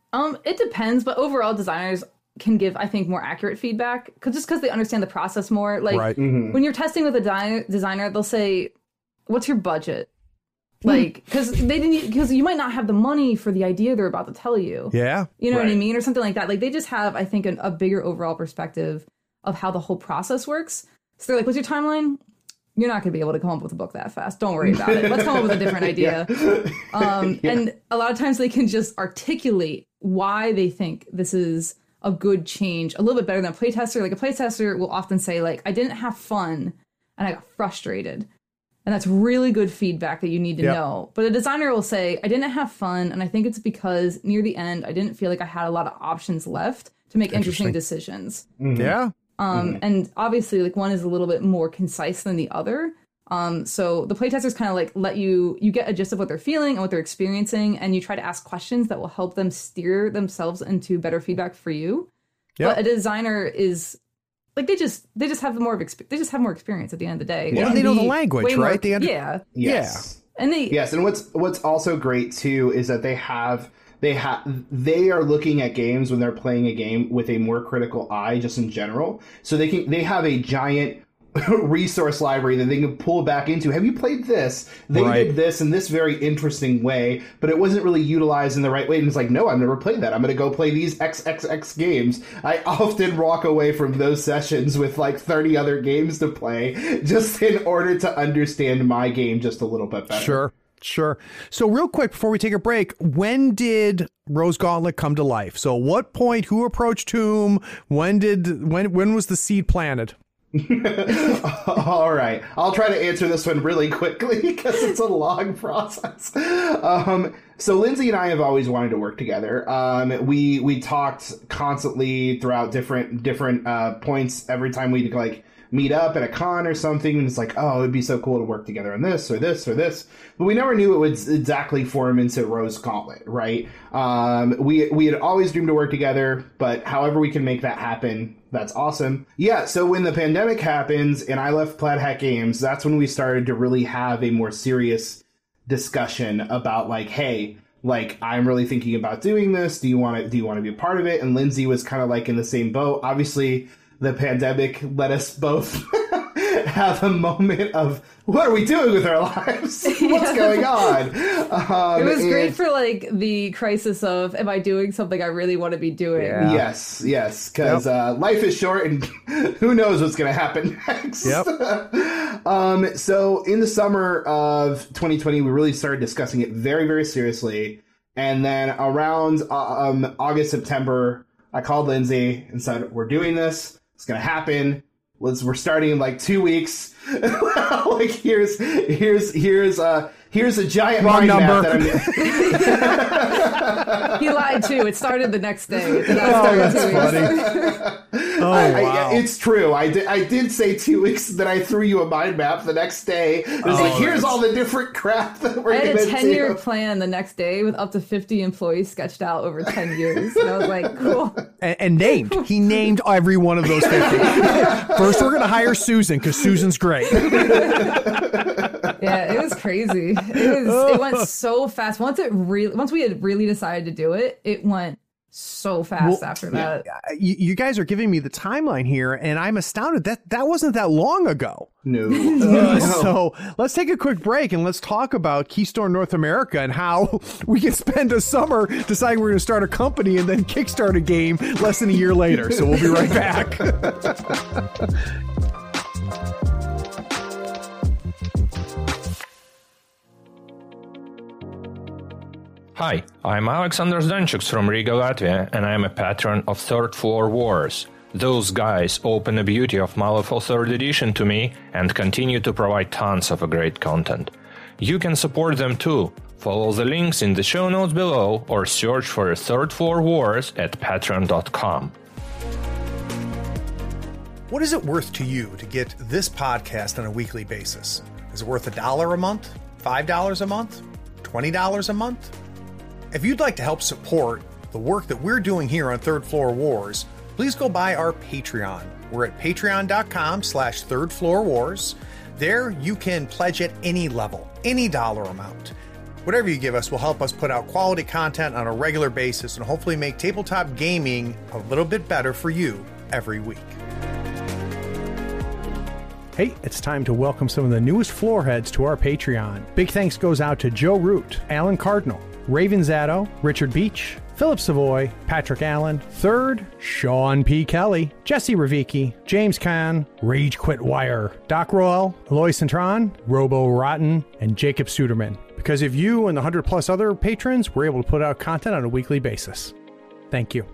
Speaker 1: Um, it depends, but overall designers can give, I think, more accurate feedback cause just because they understand the process more. Like
Speaker 3: Right.
Speaker 2: Mhm.
Speaker 1: when you're testing with a di- designer, they'll say, "What's your budget?" Like, because they didn't, because you might not have the money for the idea they're about to tell you.
Speaker 3: Yeah.
Speaker 1: You know what I
Speaker 2: Right.
Speaker 1: mean, or something like that. Like they just have, I think, an, a bigger overall perspective of how the whole process works. So they're like, "What's your timeline?" You're not going to be able to come up with a book that fast. Don't worry about it. Let's come up with a different idea. Um,
Speaker 2: Yeah.
Speaker 1: And a lot of times they can just articulate why they think this is a good change a little bit better than a playtester. Like a playtester will often say, like, I didn't have fun and I got frustrated. And that's really good feedback that you need to
Speaker 3: Yep.
Speaker 1: know. But a designer will say, I didn't have fun, and I think it's because near the end, I didn't feel like I had a lot of options left to make interesting,
Speaker 3: Interesting.
Speaker 1: decisions.
Speaker 2: Mhm.
Speaker 3: Yeah.
Speaker 1: Um, And obviously, like one is a little bit more concise than the other. Um, so the playtesters kind of like let you, you get a gist of what they're feeling and what they're experiencing, and you try to ask questions that will help them steer themselves into better feedback for you.
Speaker 3: Yep.
Speaker 1: But a designer is like they just they just have more of exp- they just have more experience at the end of the day.
Speaker 2: Well,
Speaker 1: can
Speaker 3: they know the
Speaker 1: be
Speaker 3: language,
Speaker 1: way more-
Speaker 3: right? They under-
Speaker 1: yeah,
Speaker 2: Yes.
Speaker 1: and they
Speaker 2: Yes, and what's what's also great too is that they have they have they are looking at games when they're playing a game with a more critical eye, just in general. So they can they have a giant resource library that they can pull back into. Have you played this? They
Speaker 3: Right.
Speaker 2: did this in this very interesting way, but it wasn't really utilized in the right way. And it's like, no, I've never played that. I'm going to go play these X X X games. I often walk away from those sessions with like thirty other games to play just in order to understand my game just a little bit better.
Speaker 3: Sure. Sure. So real quick before we take a break, when did Rose Gauntlet come to life? So what point, who approached whom? When did when when was the seed planted?
Speaker 2: All right. I'll try to answer this one really quickly because it's a long process. Um, so Lindsay and I have always wanted to work together. Um, we we talked constantly throughout different different uh, points every time we'd like meet up at a con or something, and it's like, oh, it'd be so cool to work together on this or this or this. But we never knew it would exactly form into Rose Gauntlet, right? Um, we we had always dreamed to work together, but however we can make that happen, that's awesome. Yeah, so when the pandemic happens and I left Plaid Hat Games, that's when we started to really have a more serious discussion about like, hey, like I'm really thinking about doing this. Do you want to do you want to be a part of it? And Lindsay was kind of like in the same boat. Obviously, the pandemic let us both have a moment of what are we doing with our lives? What's
Speaker 1: Yeah.
Speaker 2: going on? Um,
Speaker 1: it was
Speaker 2: and-
Speaker 1: great for like the crisis of am I doing something I really want to be doing?
Speaker 3: Yeah.
Speaker 2: Yes, yes, because
Speaker 3: Yep.
Speaker 2: uh, life is short, and who knows what's going to happen next.
Speaker 3: Yep.
Speaker 2: um, so in the summer of twenty twenty, we really started discussing it very, very seriously, and then around uh, um, August, September, I called Lindsay and said, "We're doing this. It's going to happen. Let's. We're starting in like two weeks. like here's here's here's uh here's a giant
Speaker 3: Wrong
Speaker 2: mind
Speaker 3: number.
Speaker 2: map that I'm."
Speaker 1: He lied too. It started the next day. It did not
Speaker 3: Oh,
Speaker 1: start in
Speaker 3: that's
Speaker 1: two weeks.
Speaker 3: funny. Oh,
Speaker 2: I, I-
Speaker 3: wow.
Speaker 2: it's true. I did. I did say two weeks. Then I threw you a mind map the next day. It was
Speaker 3: Oh,
Speaker 2: like, here's
Speaker 3: that's-
Speaker 2: all the different crap that we're
Speaker 1: I had
Speaker 2: gonna
Speaker 1: a ten-year
Speaker 2: do.
Speaker 1: plan the next day with up to fifty employees sketched out over ten years. And I was like, cool.
Speaker 3: and, and named. He named every one of those fifty. First, we're going to hire Susan because Susan's great.
Speaker 1: Yeah, it was crazy. It was. It went so fast. Once it really, once we had really decided to do it, it went so fast
Speaker 3: Well,
Speaker 1: after that.
Speaker 3: You, you guys are giving me the timeline here, and I'm astounded that that wasn't that long ago.
Speaker 2: No.
Speaker 3: Uh, so let's take a quick break and let's talk about Keystone North America and how we can spend a summer deciding we're going to start a company and then kickstart a game less than a year later. So we'll be right back.
Speaker 5: Hi, I'm Alexander Zdanchuk from Riga, Latvia, and I'm a patron of Third Floor Wars. Those guys open the beauty of Malifaux third Edition to me and continue to provide tons of great content. You can support them too. Follow the links in the show notes below or search for Third Floor Wars at patreon dot com.
Speaker 3: What is it worth to you to get this podcast on a weekly basis? Is it worth a dollar a month? Five dollars a month? Twenty dollars a month? If you'd like to help support the work that we're doing here on Third Floor Wars, please go by our Patreon. We're at patreon.com slash Third Floor Wars. There you can pledge at any level, any dollar amount. Whatever you give us will help us put out quality content on a regular basis and hopefully make tabletop gaming a little bit better for you every week. Hey, it's time to welcome some of the newest floorheads to our Patreon. Big thanks goes out to Joe Root, Alan Cardinal, Raven Zato, Richard Beach, Philip Savoy, Patrick Allen, Third, Sean P. Kelly, Jesse Ravicki, James Kahn, Rage Quit Wire, Doc Royal, Eloy Centron, Robo Rotten, and Jacob Suderman. Because of you and the one hundred plus other patrons, we're able to put out content on a weekly basis. Thank you.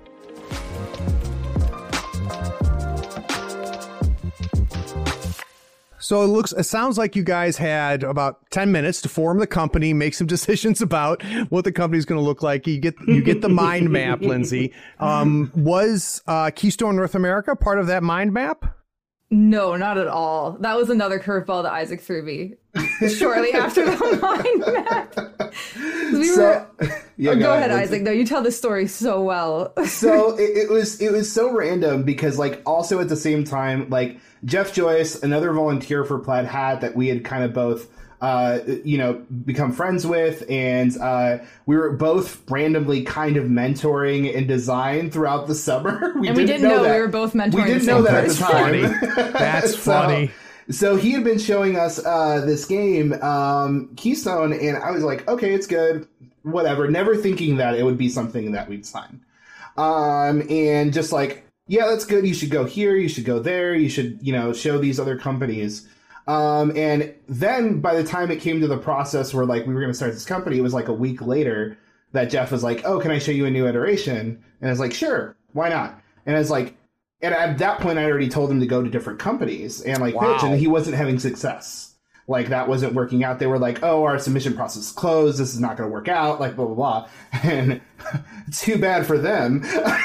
Speaker 3: So it looks, it sounds like you guys had about ten minutes to form the company, make some decisions about what the company's going to look like. You get, you get the mind map, Lindsay. Um, was uh, Keystone North America part of that mind map?
Speaker 1: No, not at all. That was another curveball that Isaac threw me shortly after the mind map. We
Speaker 2: so,
Speaker 1: were,
Speaker 2: yeah,
Speaker 1: oh,
Speaker 2: go,
Speaker 1: go
Speaker 2: ahead,
Speaker 1: ahead Isaac. No, you tell this story so well.
Speaker 2: so it, it was it was so random because, like, also at the same time, like, Jeff Joyce, another volunteer for Plaid Hat that we had kind of both, uh, you know, become friends with, and uh, we were both randomly kind of mentoring in design throughout the summer. We
Speaker 1: and
Speaker 2: didn't
Speaker 1: we didn't
Speaker 2: know,
Speaker 1: know
Speaker 2: that.
Speaker 1: we were both mentoring.
Speaker 2: We didn't know that at the time.
Speaker 3: Funny. That's
Speaker 2: so,
Speaker 3: funny.
Speaker 2: So he had been showing us uh, this game, um, Keystone, and I was like, okay, it's good, whatever. Never thinking that it would be something that we'd sign. Um, and just like, yeah, that's good. You should go here. You should go there. You should, you know, show these other companies. Um, and then by the time it came to the process where, like, we were going to start this company, it was like a week later that Jeff was like, oh, can I show you a new iteration? And I was like, sure, why not? And I was like, and at that point, I already told him to go to different companies and, like,
Speaker 3: wow.
Speaker 2: pitch, and he wasn't having success. Like, that wasn't working out. They were like, oh, our submission process is closed. This is not going to work out, like, blah, blah, blah. And too bad for them.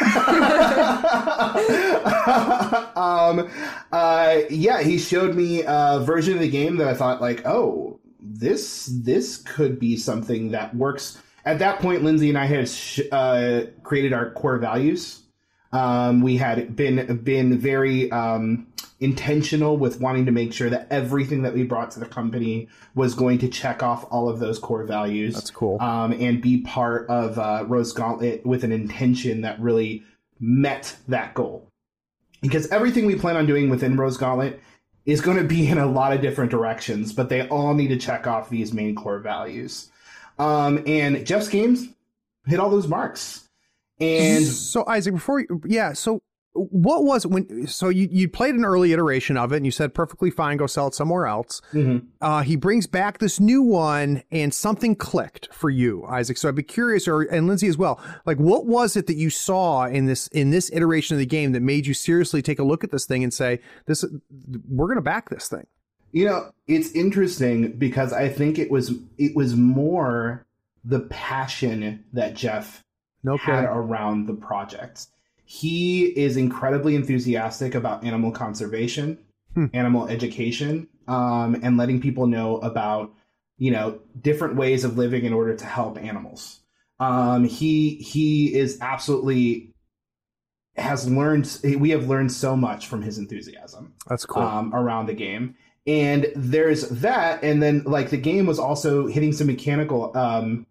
Speaker 2: um, uh, yeah, he showed me a version of the game that I thought, like, oh, this this could be something that works. At that point, Lindsay and I had sh- uh, created our core values. Um, we had been been very um, intentional with wanting to make sure that everything that we brought to the company was going to check off all of those core values.
Speaker 3: That's cool.
Speaker 2: Um, and be part of uh, Rose Gauntlet with an intention that really met that goal. Because everything we plan on doing within Rose Gauntlet is going to be in a lot of different directions, but they all need to check off these main core values. Um, and Jeff's games hit all those marks. And
Speaker 3: so, Isaac, before you, yeah, so what was it when, so you, you played an early iteration of it and you said perfectly fine, go sell it somewhere else.
Speaker 2: Mm-hmm.
Speaker 3: Uh, he brings back this new one and something clicked for you, Isaac. So I'd be curious, or, and Lindsay as well, like, what was it that you saw in this, in this iteration of the game that made you seriously take a look at this thing and say, this, we're going to back this thing?
Speaker 2: You know, it's interesting because I think it was, it was more the passion that Jeff
Speaker 3: No
Speaker 2: had
Speaker 3: kidding.
Speaker 2: around the project. He is incredibly enthusiastic about animal conservation, hmm. animal education, um, and letting people know about, you know, different ways of living in order to help animals. Um, he he is absolutely has learned. We have learned so much from his enthusiasm.
Speaker 3: That's cool.
Speaker 2: Um, around the game. And there's that, and then, like, the game was also hitting some mechanical um,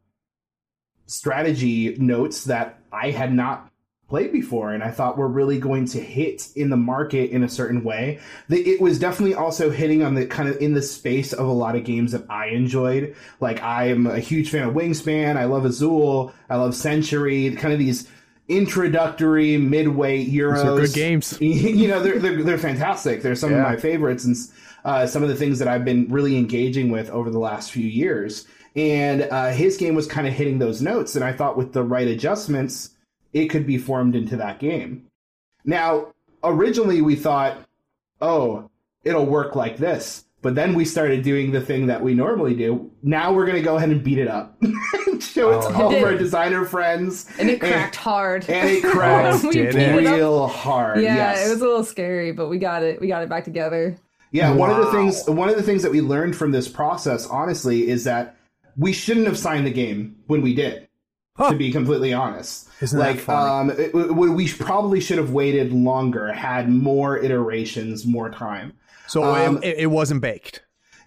Speaker 2: strategy notes that I had not played before, and I thought were really going to hit in the market in a certain way. It was definitely also hitting on the kind of in the space of a lot of games that I enjoyed. Like, I am a huge fan of Wingspan. I love Azul. I love Century. Kind of these introductory midway Euros.
Speaker 3: Those are good games.
Speaker 2: You know, they're they're, they're fantastic. They're some
Speaker 3: yeah.
Speaker 2: of my favorites, and uh, some of the things that I've been really engaging with over the last few years. And uh, his game was kind of hitting those notes, and I thought with the right adjustments, it could be formed into that game. Now, originally we thought, oh, it'll work like this. But then we started doing the thing that we normally do. Now we're going to go ahead and beat it up. Show it to
Speaker 3: Oh,
Speaker 2: all
Speaker 1: it
Speaker 2: of our
Speaker 1: did.
Speaker 2: designer friends.
Speaker 1: And it cracked hard.
Speaker 2: And it cracked
Speaker 1: We
Speaker 3: did
Speaker 1: beat
Speaker 3: it?
Speaker 1: it up.
Speaker 2: real hard.
Speaker 1: Yeah,
Speaker 2: yes.
Speaker 1: it was a little scary, but we got it. We got it back together.
Speaker 2: Yeah, one of the
Speaker 3: Wow.
Speaker 2: things one of the things that we learned from this process, honestly, is that we shouldn't have signed the game when we did.
Speaker 3: Huh.
Speaker 2: To be completely honest,
Speaker 3: Isn't that
Speaker 2: like
Speaker 3: funny?
Speaker 2: um, it, it- we probably should have waited longer, had more iterations, more time.
Speaker 3: So
Speaker 2: Um,
Speaker 3: it, it wasn't baked.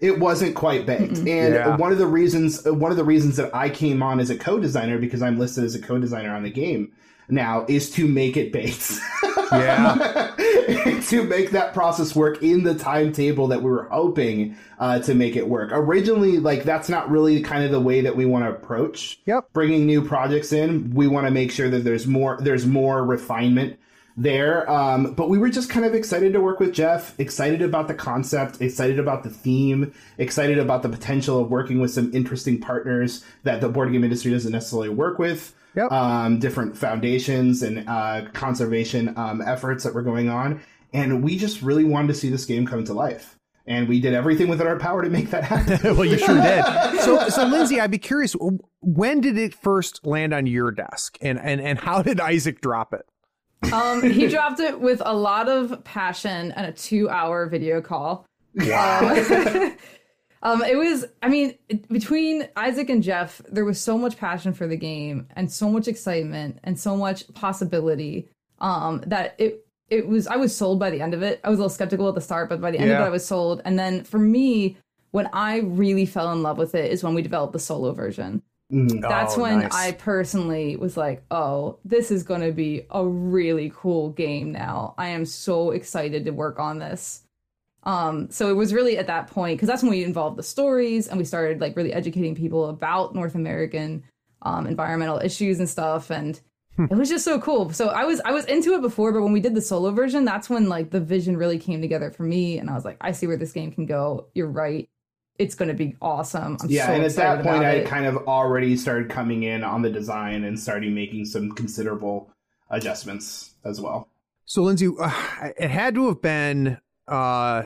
Speaker 2: it wasn't quite baked.
Speaker 1: Mm-mm.
Speaker 2: And
Speaker 3: Yeah.
Speaker 2: one of the reasons one of the reasons that I came on as a co-designer, because I'm listed as a co-designer on the game now, is to make it baked.
Speaker 3: Yeah.
Speaker 2: To make that process work in the timetable that we were hoping uh, to make it work. Originally, like, that's not really kind of the way that we want to approach
Speaker 3: Yep.
Speaker 2: bringing new projects in. We want to make sure that there's more there's more refinement there. Um, but we were just kind of excited to work with Jeff, excited about the concept, excited about the theme, excited about the potential of working with some interesting partners that the board game industry doesn't necessarily work with.
Speaker 3: Yep.
Speaker 2: Um, different foundations and uh, conservation um, efforts that were going on. And we just really wanted to see this game come to life. And we did everything within our power to make that happen.
Speaker 3: Well, you sure did. So, so Lindsay, I'd be curious, when did it first land on your desk? And, and, and how did Isaac drop it?
Speaker 1: Um, he dropped it with a lot of passion and a two-hour video call. Wow. um, it was, I mean, it- between Isaac and Jeff, there was so much passion for the game and so much excitement and so much possibility um, that it it was. I was sold by the end of it. I was a little skeptical at the start, but by the end of
Speaker 3: Yeah.
Speaker 1: it, I was sold. And then for me, when I really fell in love with it is when we developed the solo version.
Speaker 2: Mhm.
Speaker 1: That's
Speaker 3: Oh,
Speaker 1: when
Speaker 3: nice.
Speaker 1: I personally was like, oh, this is going to be a really cool game now. I am so excited to work on this. Um, so it was really at that point, because that's when we involved the stories and we started like really educating people about North American um, environmental issues and stuff. And it was just so cool. So I was I was into it before, but when we did the solo version, that's when like the vision really came together for me. And I was like, I see where this game can go. You're right. It's going to be awesome. I'm
Speaker 2: Yeah,
Speaker 1: so
Speaker 2: and at that
Speaker 1: excited
Speaker 2: point,
Speaker 1: about
Speaker 2: I
Speaker 1: it.
Speaker 2: kind of already started coming in on the design and started making some considerable adjustments as well.
Speaker 3: So, Lindsay, uh, it had to have been uh,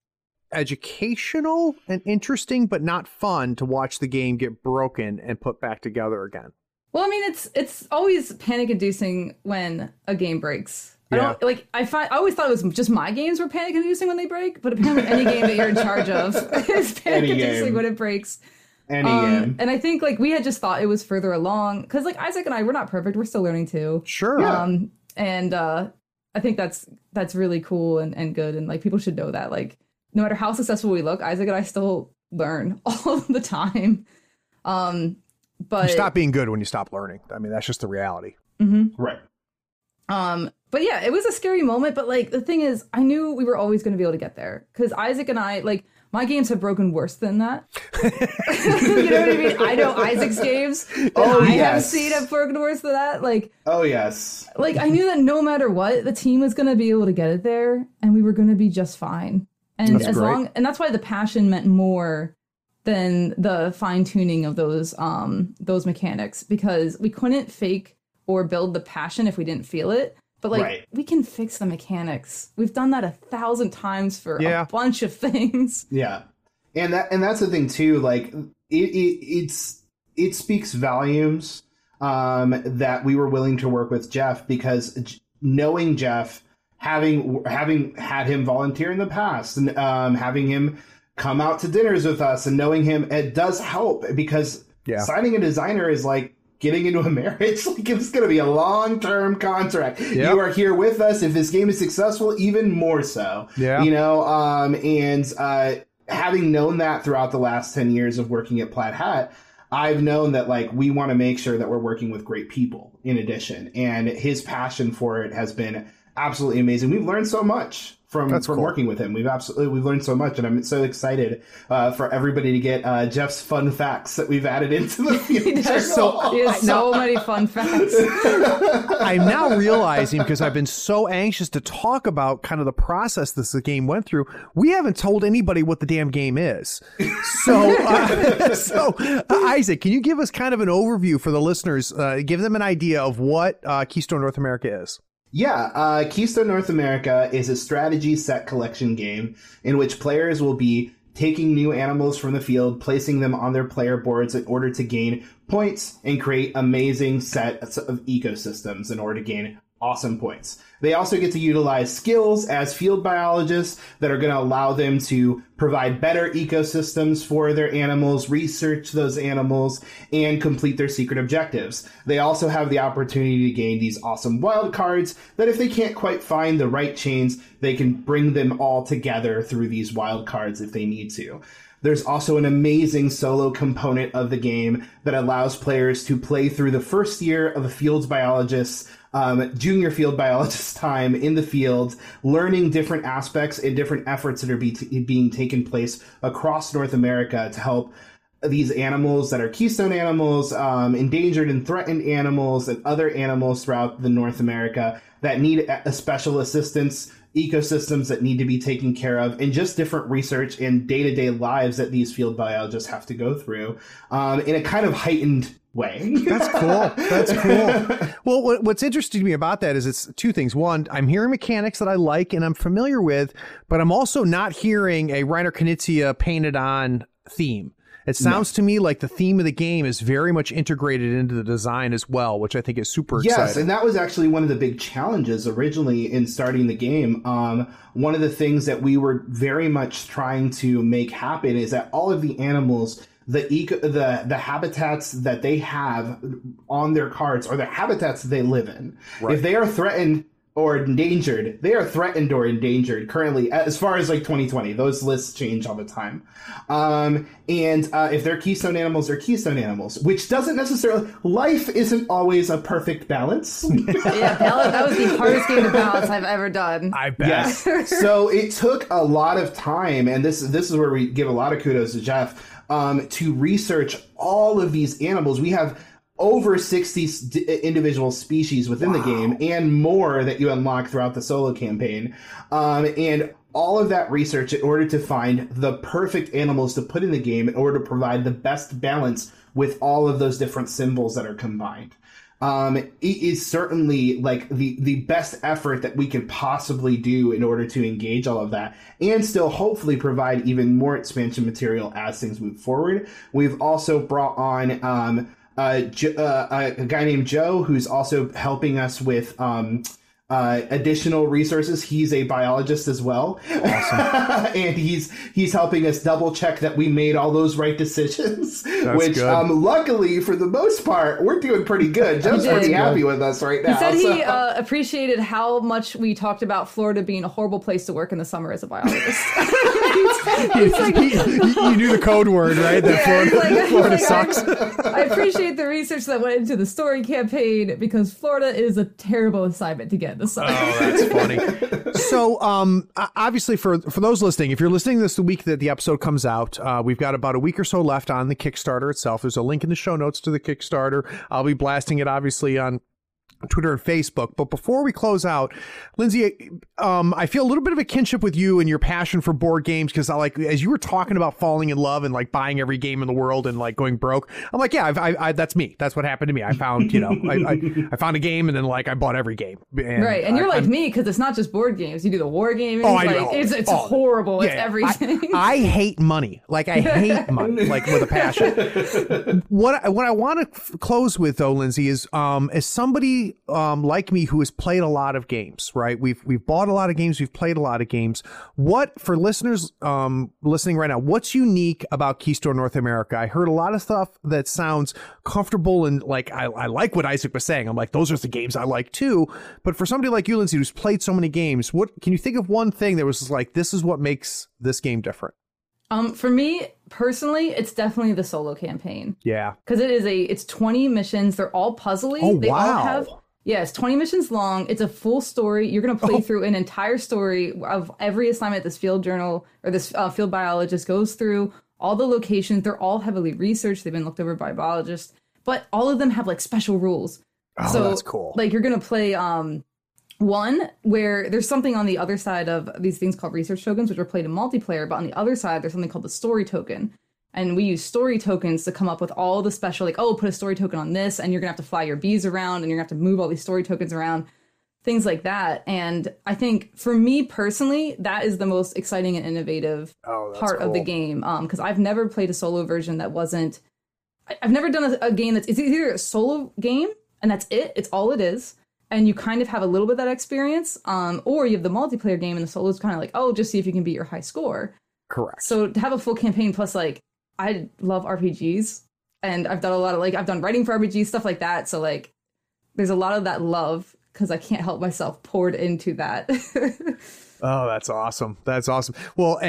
Speaker 3: educational and interesting, but not fun to watch the game get broken and put back together again.
Speaker 1: Well, I mean, it's it's always panic-inducing when a game breaks. I
Speaker 3: Yeah.
Speaker 1: don't like. I find I always thought it was just my games were panic-inducing when they break, but apparently any game that you're in charge of is panic-inducing
Speaker 2: game.
Speaker 1: when it breaks.
Speaker 2: Any
Speaker 1: Um,
Speaker 2: game.
Speaker 1: and I think like we had just thought it was further along because like Isaac and I, we're not perfect. We're still learning too.
Speaker 3: Sure.
Speaker 2: Yeah.
Speaker 1: Um, and uh, I think that's that's really cool and, and good, and like people should know that. Like no matter how successful we look, Isaac and I still learn all the time. Um, but
Speaker 3: You stop being good when you stop learning. I mean, that's just the reality.
Speaker 2: Right.
Speaker 1: Um, but yeah, it was a scary moment. But like the thing is, I knew we were always going to be able to get there because Isaac and I, like, my games have broken worse than that. You know what I mean? I know Isaac's games. That
Speaker 2: Oh,
Speaker 1: I have
Speaker 2: yes.
Speaker 1: seen have broken worse than that. Like,
Speaker 2: Oh, yes.
Speaker 1: like I knew that no matter what, the team was going to be able to get it there, and we were going to be just fine. And
Speaker 3: That's
Speaker 1: as
Speaker 3: great.
Speaker 1: long, and that's why the passion meant more than the fine tuning of those um those mechanics, because we couldn't fake or build the passion if we didn't feel it. But like
Speaker 2: Right.
Speaker 1: we can fix the mechanics. We've done that a thousand times for
Speaker 3: Yeah.
Speaker 1: a bunch of things.
Speaker 2: Yeah. And that and that's the thing too, like it, it it's it speaks volumes um that we were willing to work with Jeff, because J- knowing Jeff, having having had him volunteer in the past, and um having him come out to dinners with us, and knowing him, it does help, because
Speaker 3: Yeah.
Speaker 2: signing a designer is like getting into a marriage. Like, it's going to be a long-term contract.
Speaker 3: Yep.
Speaker 2: You are here with us. If this game is successful, even more so.
Speaker 3: Yeah.
Speaker 2: You know, um, and uh, having known that throughout the last ten years of working at Plaid Hat, I've known that, like, we want to make sure that we're working with great people in addition. And his passion for it has been absolutely amazing. We've learned so much from,
Speaker 3: That's
Speaker 2: from
Speaker 3: cool.
Speaker 2: working with him. We've absolutely, we've learned so much, and I'm so excited uh, for everybody to get uh, Jeff's fun facts that we've added into the future.
Speaker 3: So-
Speaker 1: He has so many fun facts.
Speaker 3: I'm now realizing, because I've been so anxious to talk about kind of the process this game went through, we haven't told anybody what the damn game is. So, uh, so uh, Isaac, can you give us kind of an overview for the listeners, uh, give them an idea of what uh, Keystone North America is?
Speaker 2: Yeah, uh, Keystone North America is a strategy set collection game in which players will be taking new animals from the field, placing them on their player boards in order to gain points and create amazing sets of ecosystems in order to gain awesome points. They also get to utilize skills as field biologists that are going to allow them to provide better ecosystems for their animals, research those animals, and complete their secret objectives. They also have the opportunity to gain these awesome wild cards that, if they can't quite find the right chains, they can bring them all together through these wild cards if they need to. There's also an amazing solo component of the game that allows players to play through the first year of a field biologist's um, junior field biologist time in the field, learning different aspects and different efforts that are be t- being taken place across North America to help these animals that are keystone animals, um, endangered and threatened animals, and other animals throughout the North America that need a special assistance, ecosystems that need to be taken care of, and just different research and day-to-day lives that these field biologists have to go through um, in a kind of heightened way.
Speaker 3: That's cool. That's cool. Well, what, what's interesting to me about that is it's two things. One, I'm hearing mechanics that I like and I'm familiar with, but I'm also not hearing a Reiner Knizia painted on theme. It sounds no. to me like the theme of the game is very much integrated into the design as well, which I think is super
Speaker 2: yes,
Speaker 3: exciting.
Speaker 2: Yes, and that was actually one of the big challenges originally in starting the game. Um, one of the things that we were very much trying to make happen is that all of the animals, the eco, the the habitats that they have on their cards are the habitats that they live in. Right. If they are threatened or endangered, they are threatened or endangered currently, as far as like twenty twenty. Those lists change all the time. Um, and uh, if they're keystone animals, they're keystone animals, which doesn't necessarily, life isn't always a perfect balance.
Speaker 1: Yeah, balance, that was the hardest game to balance I've ever done.
Speaker 3: I bet.
Speaker 2: Yes. So it took a lot of time, and this, this is where we give a lot of kudos to Jeff, um, to research all of these animals. We have over sixty d- individual species within wow. the game and more that you unlock throughout the solo campaign. Um, and all of that research in order to find the perfect animals to put in the game in order to provide the best balance with all of those different symbols that are combined. Um, it is certainly like the, the best effort that we could possibly do in order to engage all of that and still hopefully provide even more expansion material as things move forward. We've also brought on, um, Uh, jo- uh, a guy named Joe, who's also helping us with um, uh, additional resources. He's a biologist as well. Awesome. And he's he's helping us double check that we made all those right decisions. That's which, good. Um, luckily, for the most part, we're doing pretty good. Joe's pretty happy with us right now.
Speaker 1: He said
Speaker 2: so.
Speaker 1: he uh, appreciated how much we talked about Florida being a horrible place to work in the summer as a biologist.
Speaker 3: He's like, he, he, you knew the code word, right? That
Speaker 1: yeah,
Speaker 3: Florida,
Speaker 1: like,
Speaker 3: Florida
Speaker 1: like,
Speaker 3: sucks.
Speaker 1: I, I appreciate the research that went into the story campaign because Florida is a terrible assignment to get in the summer.
Speaker 3: Oh, that's funny. So, um, obviously, for for those listening, if you're listening this the week that the episode comes out, uh, we've got about a week or so left on the Kickstarter itself. There's a link in the show notes to the Kickstarter. I'll be blasting it, obviously, on Twitter and Facebook. But before we close out, Lindsay, um, I feel a little bit of a kinship with you and your passion for board games because I like, as you were talking about falling in love and like buying every game in the world and like going broke, I'm like, yeah, I've, I, I, that's me. That's what happened to me. I found, you know, I, I, I found a game and then like I bought every game. And
Speaker 1: right. And you're
Speaker 3: I,
Speaker 1: like
Speaker 3: I'm,
Speaker 1: me because it's not just board games. You do the war games.
Speaker 3: Oh,
Speaker 1: like,
Speaker 3: I know.
Speaker 1: It's, it's
Speaker 3: oh,
Speaker 1: horrible.
Speaker 3: Yeah,
Speaker 1: it's everything.
Speaker 3: I, I hate money. Like I hate money, like with a passion. What I, what I want to f- close with though, Lindsay, is um, as somebody um, like me who has played a lot of games, right? We've we've bought a lot of games, we've played a lot of games. What, for listeners um, listening right now, what's unique about Keystone North America? I heard a lot of stuff that sounds comfortable and like I, I like what Isaac was saying. I'm like, those are the games I like too. But for somebody like you, Lindsay, who's played so many games, what can you think of one thing that was like, this is what makes this game different?
Speaker 1: Um, for me personally, it's definitely the solo campaign.
Speaker 3: Yeah,
Speaker 1: because it is a it's twenty missions. They're all puzzly.
Speaker 3: Oh,
Speaker 1: they
Speaker 3: wow.
Speaker 1: all have yeah, it's twenty missions long. It's a full story. You're gonna play oh. through an entire story of every assignment this field journal or this uh, field biologist goes through. All the locations, they're all heavily researched. They've been looked over by biologists, but all of them have like special rules.
Speaker 3: Oh,
Speaker 1: so,
Speaker 3: that's cool.
Speaker 1: Like you're gonna play um. One, where there's something on the other side of these things called research tokens, which are played in multiplayer, but on the other side, there's something called the story token. And we use story tokens to come up with all the special, like, oh, put a story token on this, and you're going to have to fly your bees around, and you're going to have to move all these story tokens around, things like that. And I think, for me personally, that is the most exciting and innovative
Speaker 3: oh,
Speaker 1: part
Speaker 3: cool.
Speaker 1: of the game. Um, because I've never played a solo version that wasn't... I've never done a, a game that's... It's either a solo game, and that's it. It's all it is. And you kind of have a little bit of that experience, um, or you have the multiplayer game and the solo is kind of like, oh, just see if you can beat your high score.
Speaker 3: Correct.
Speaker 1: So to have a full campaign plus, like, I love R P Gs, and I've done a lot of, like, I've done writing for R P Gs, stuff like that. So, like, there's a lot of that love because I can't help myself poured into that.
Speaker 3: Oh, that's awesome. That's awesome. Well, and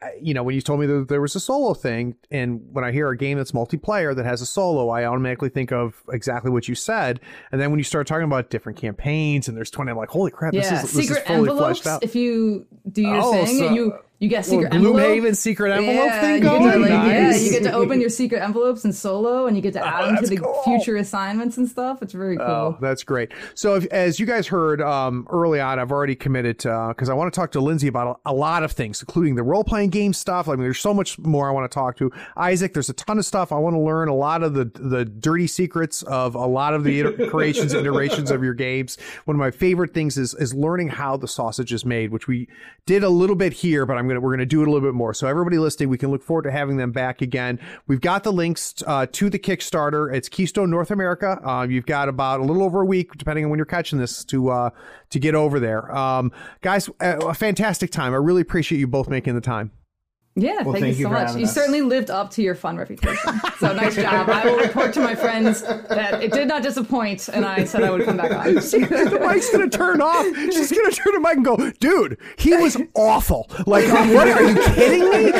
Speaker 3: you know, when you told me that there was a solo thing, and when I hear a game that's multiplayer that has a solo, I automatically think of exactly what you said. And then when you start talking about different campaigns and there's twenty, I'm like, holy crap,
Speaker 1: yeah,
Speaker 3: this is, this
Speaker 1: secret
Speaker 3: is fully
Speaker 1: envelopes.
Speaker 3: fleshed out.
Speaker 1: If you do your
Speaker 3: Oh,
Speaker 1: thing,
Speaker 3: so-
Speaker 1: and you you get secret
Speaker 3: Little
Speaker 1: envelope.
Speaker 3: Gloomhaven secret envelope
Speaker 1: yeah,
Speaker 3: thing
Speaker 1: you get
Speaker 3: going?
Speaker 1: to, like, yeah,
Speaker 3: Nice.
Speaker 1: you get to open your secret envelopes in solo, and you get to add
Speaker 3: Oh,
Speaker 1: them to
Speaker 3: that's
Speaker 1: the
Speaker 3: cool.
Speaker 1: future assignments and stuff. It's very cool.
Speaker 3: Oh, that's great. So if, as you guys heard um, early on, I've already committed to, because I want to talk to Lindsay about a, a lot of things, including the role-playing game stuff. I mean, there's so much more I want to talk to. Isaac, there's a ton of stuff. I want to learn a lot of the, the dirty secrets of a lot of the iter- creations, iterations of your games. One of my favorite things is is learning how the sausage is made, which we did a little bit here, but I'm gonna we're gonna do it a little bit more. So everybody listening, we can look forward to having them back again. We've got the links uh, to the Kickstarter. It's Keystone North America. Uh, you've got about a little over a week, depending on when you're catching this, to uh, to get over there. Um, guys, a, a fantastic time. I really appreciate you both making the time.
Speaker 1: Yeah,
Speaker 2: Well,
Speaker 1: thank,
Speaker 2: thank
Speaker 1: you
Speaker 2: you
Speaker 1: so
Speaker 2: for
Speaker 1: much.
Speaker 2: having
Speaker 1: You
Speaker 2: us.
Speaker 1: certainly lived up to your fun reputation. So nice job. I will report to my friends that it did not disappoint, and I said I would come back on.
Speaker 3: The mic's gonna turn off. She's gonna turn the mic and go, dude, he was awful. Like, what, are you kidding me?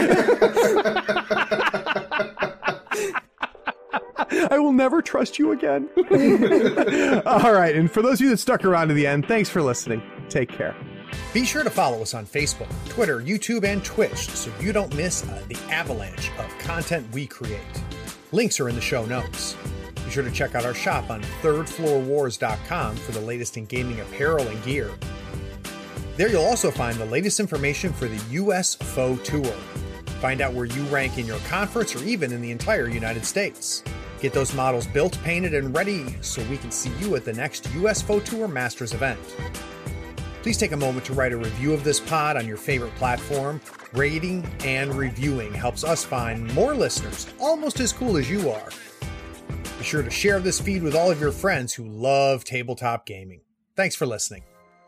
Speaker 3: I will never trust you again. All right, and for those of you that stuck around to the end, thanks for listening. Take care. Be sure to follow us on Facebook, Twitter, YouTube, and Twitch so you don't miss uh, the avalanche of content we create. Links are in the show notes. Be sure to check out our shop on third floor wars dot com for the latest in gaming apparel and gear. There you'll also find the latest information for the U S F O Tour. Find out where you rank in your conference or even in the entire United States. Get those models built, painted, and ready so we can see you at the next U S F O Tour Masters event. Please take a moment to write a review of this pod on your favorite platform. Rating and reviewing helps us find more listeners almost as cool as you are. Be sure to share this feed with all of your friends who love tabletop gaming. Thanks for listening.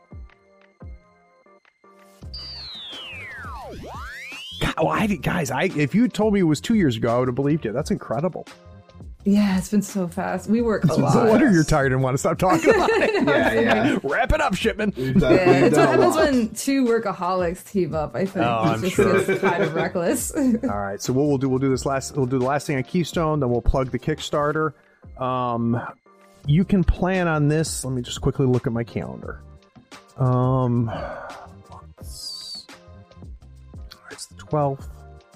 Speaker 3: God, oh, I, guys, I, if you had told me it was two years ago, I would have believed you. That's incredible.
Speaker 1: Yeah, it's been so fast. We work a lot.
Speaker 3: No wonder you're tired and want to stop talking about it.
Speaker 2: Yeah, yeah.
Speaker 3: Wrap it up, Shipman.
Speaker 2: We've done,
Speaker 1: Yeah,
Speaker 2: we've
Speaker 1: it's what
Speaker 2: done a
Speaker 1: happens
Speaker 2: lot.
Speaker 1: when two workaholics team up. I think
Speaker 3: Oh,
Speaker 1: it's
Speaker 3: I'm
Speaker 1: just
Speaker 3: sure.
Speaker 1: it's kind of reckless.
Speaker 3: All right, so what we'll do, we'll do this last, we'll do the last thing on Keystone, then we'll plug the Kickstarter. Um, you can plan on this. Let me just quickly look at my calendar. Um, it's, it's the twelfth.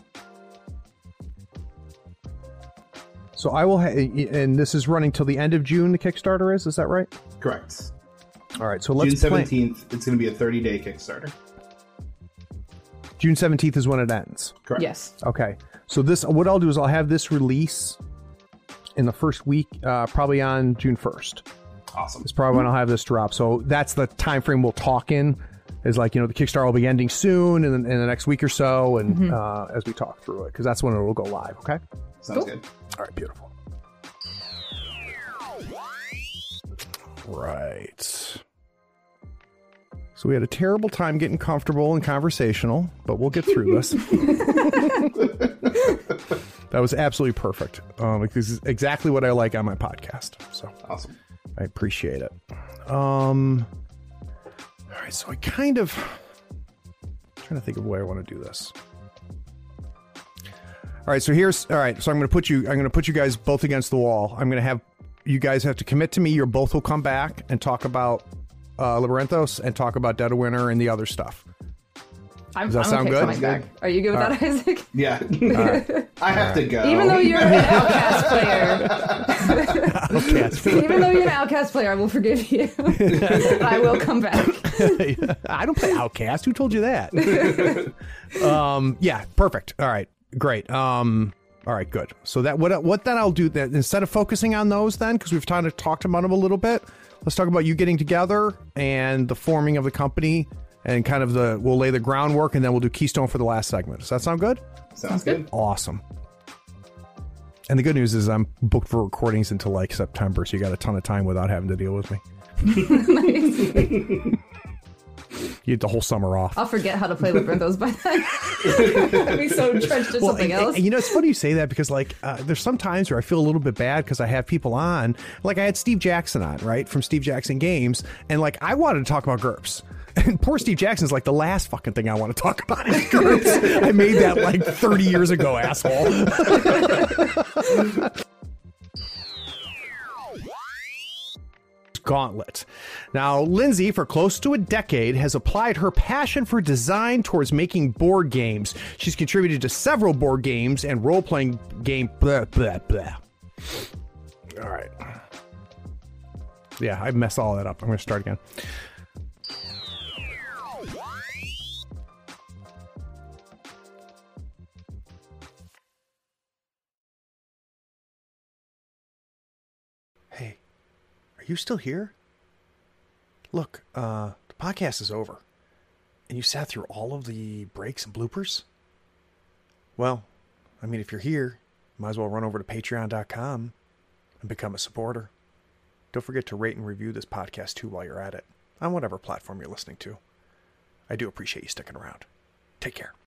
Speaker 3: So I will, ha- and this is running till the end of June. The Kickstarter is, is that right?
Speaker 2: Correct.
Speaker 3: All right, so let's
Speaker 2: June
Speaker 3: plan.
Speaker 2: seventeenth, it's going to be a thirty-day Kickstarter.
Speaker 3: June seventeenth is when it ends.
Speaker 2: Correct.
Speaker 1: Yes.
Speaker 3: Okay, so this, what I'll do is I'll have this release in the first week, uh, probably on June first.
Speaker 2: Awesome.
Speaker 3: It's probably when I'll have this drop. So that's the time frame we'll talk in. Is like, you know, the Kickstarter will be ending soon, in, in the next week or so, and
Speaker 1: Mm-hmm.
Speaker 3: uh, as we talk through it, because that's when it will go live. Okay.
Speaker 2: Sounds
Speaker 1: Cool.
Speaker 2: good.
Speaker 3: All right. Beautiful. Right. So we had a terrible time getting comfortable and conversational, but we'll get through this. That was absolutely perfect. Um, this is exactly what I like on my podcast. So
Speaker 2: Awesome.
Speaker 3: I appreciate it. Um, all right, so I kind of I'm trying to think of the way I want to do this. All right, so here's all right. So I'm going to put you. I'm going to put you guys both against the wall. I'm going to have you guys have to commit to me. You're both will come back and talk about uh, Labyrinthos and talk about Dead of Winter and the other stuff.
Speaker 1: I'm,
Speaker 3: Does that
Speaker 1: I'm
Speaker 3: sound
Speaker 1: okay
Speaker 3: good?
Speaker 1: coming back. Are you good with that, Isaac?
Speaker 2: Yeah. I have to go.
Speaker 1: Even though you're an Outcast player,
Speaker 3: Okay.
Speaker 1: even though you're an Outcast player, I will forgive you. I will come back.
Speaker 3: I don't play Outcast. Who told you that? um, yeah, perfect. All right, great. Um, all right, good. So that what what then I'll do that instead of focusing on those then, because we've kind of talked about them a little bit. Let's talk about you getting together and the forming of the company and kind of the we'll lay the groundwork and then we'll do Keystone for the last segment. Does that sound good?
Speaker 2: Sounds good.
Speaker 3: Awesome. And the good news is I'm booked for recordings until like September, so you got a ton of time without having to deal with me.
Speaker 1: Nice.
Speaker 3: You get the whole summer off.
Speaker 1: I'll forget how to play Labyrinthos by then. I'll be so entrenched in something
Speaker 3: and,
Speaker 1: else.
Speaker 3: and you know, it's funny you say that because, like, uh, there's some times where I feel a little bit bad because I have people on. Like, I had Steve Jackson on, right, from Steve Jackson Games, and, like, I wanted to talk about GURPS. And poor Steve Jackson's like the last fucking thing I want to talk about in GURPS. I made that like thirty years ago, asshole. Gauntlet. Now, Lindsay, for close to a decade, has applied her passion for design towards making board games. She's contributed to several board games and role-playing game... Blah, blah, blah. All right. Yeah, I messed all that up. I'm going to start again. Hey, are you still here? Look, uh, the podcast is over. And you sat through all of the breaks and bloopers? Well, I mean, if you're here, you might as well run over to patreon dot com and become a supporter. Don't forget to rate and review this podcast, too, while you're at it, on whatever platform you're listening to. I do appreciate you sticking around. Take care.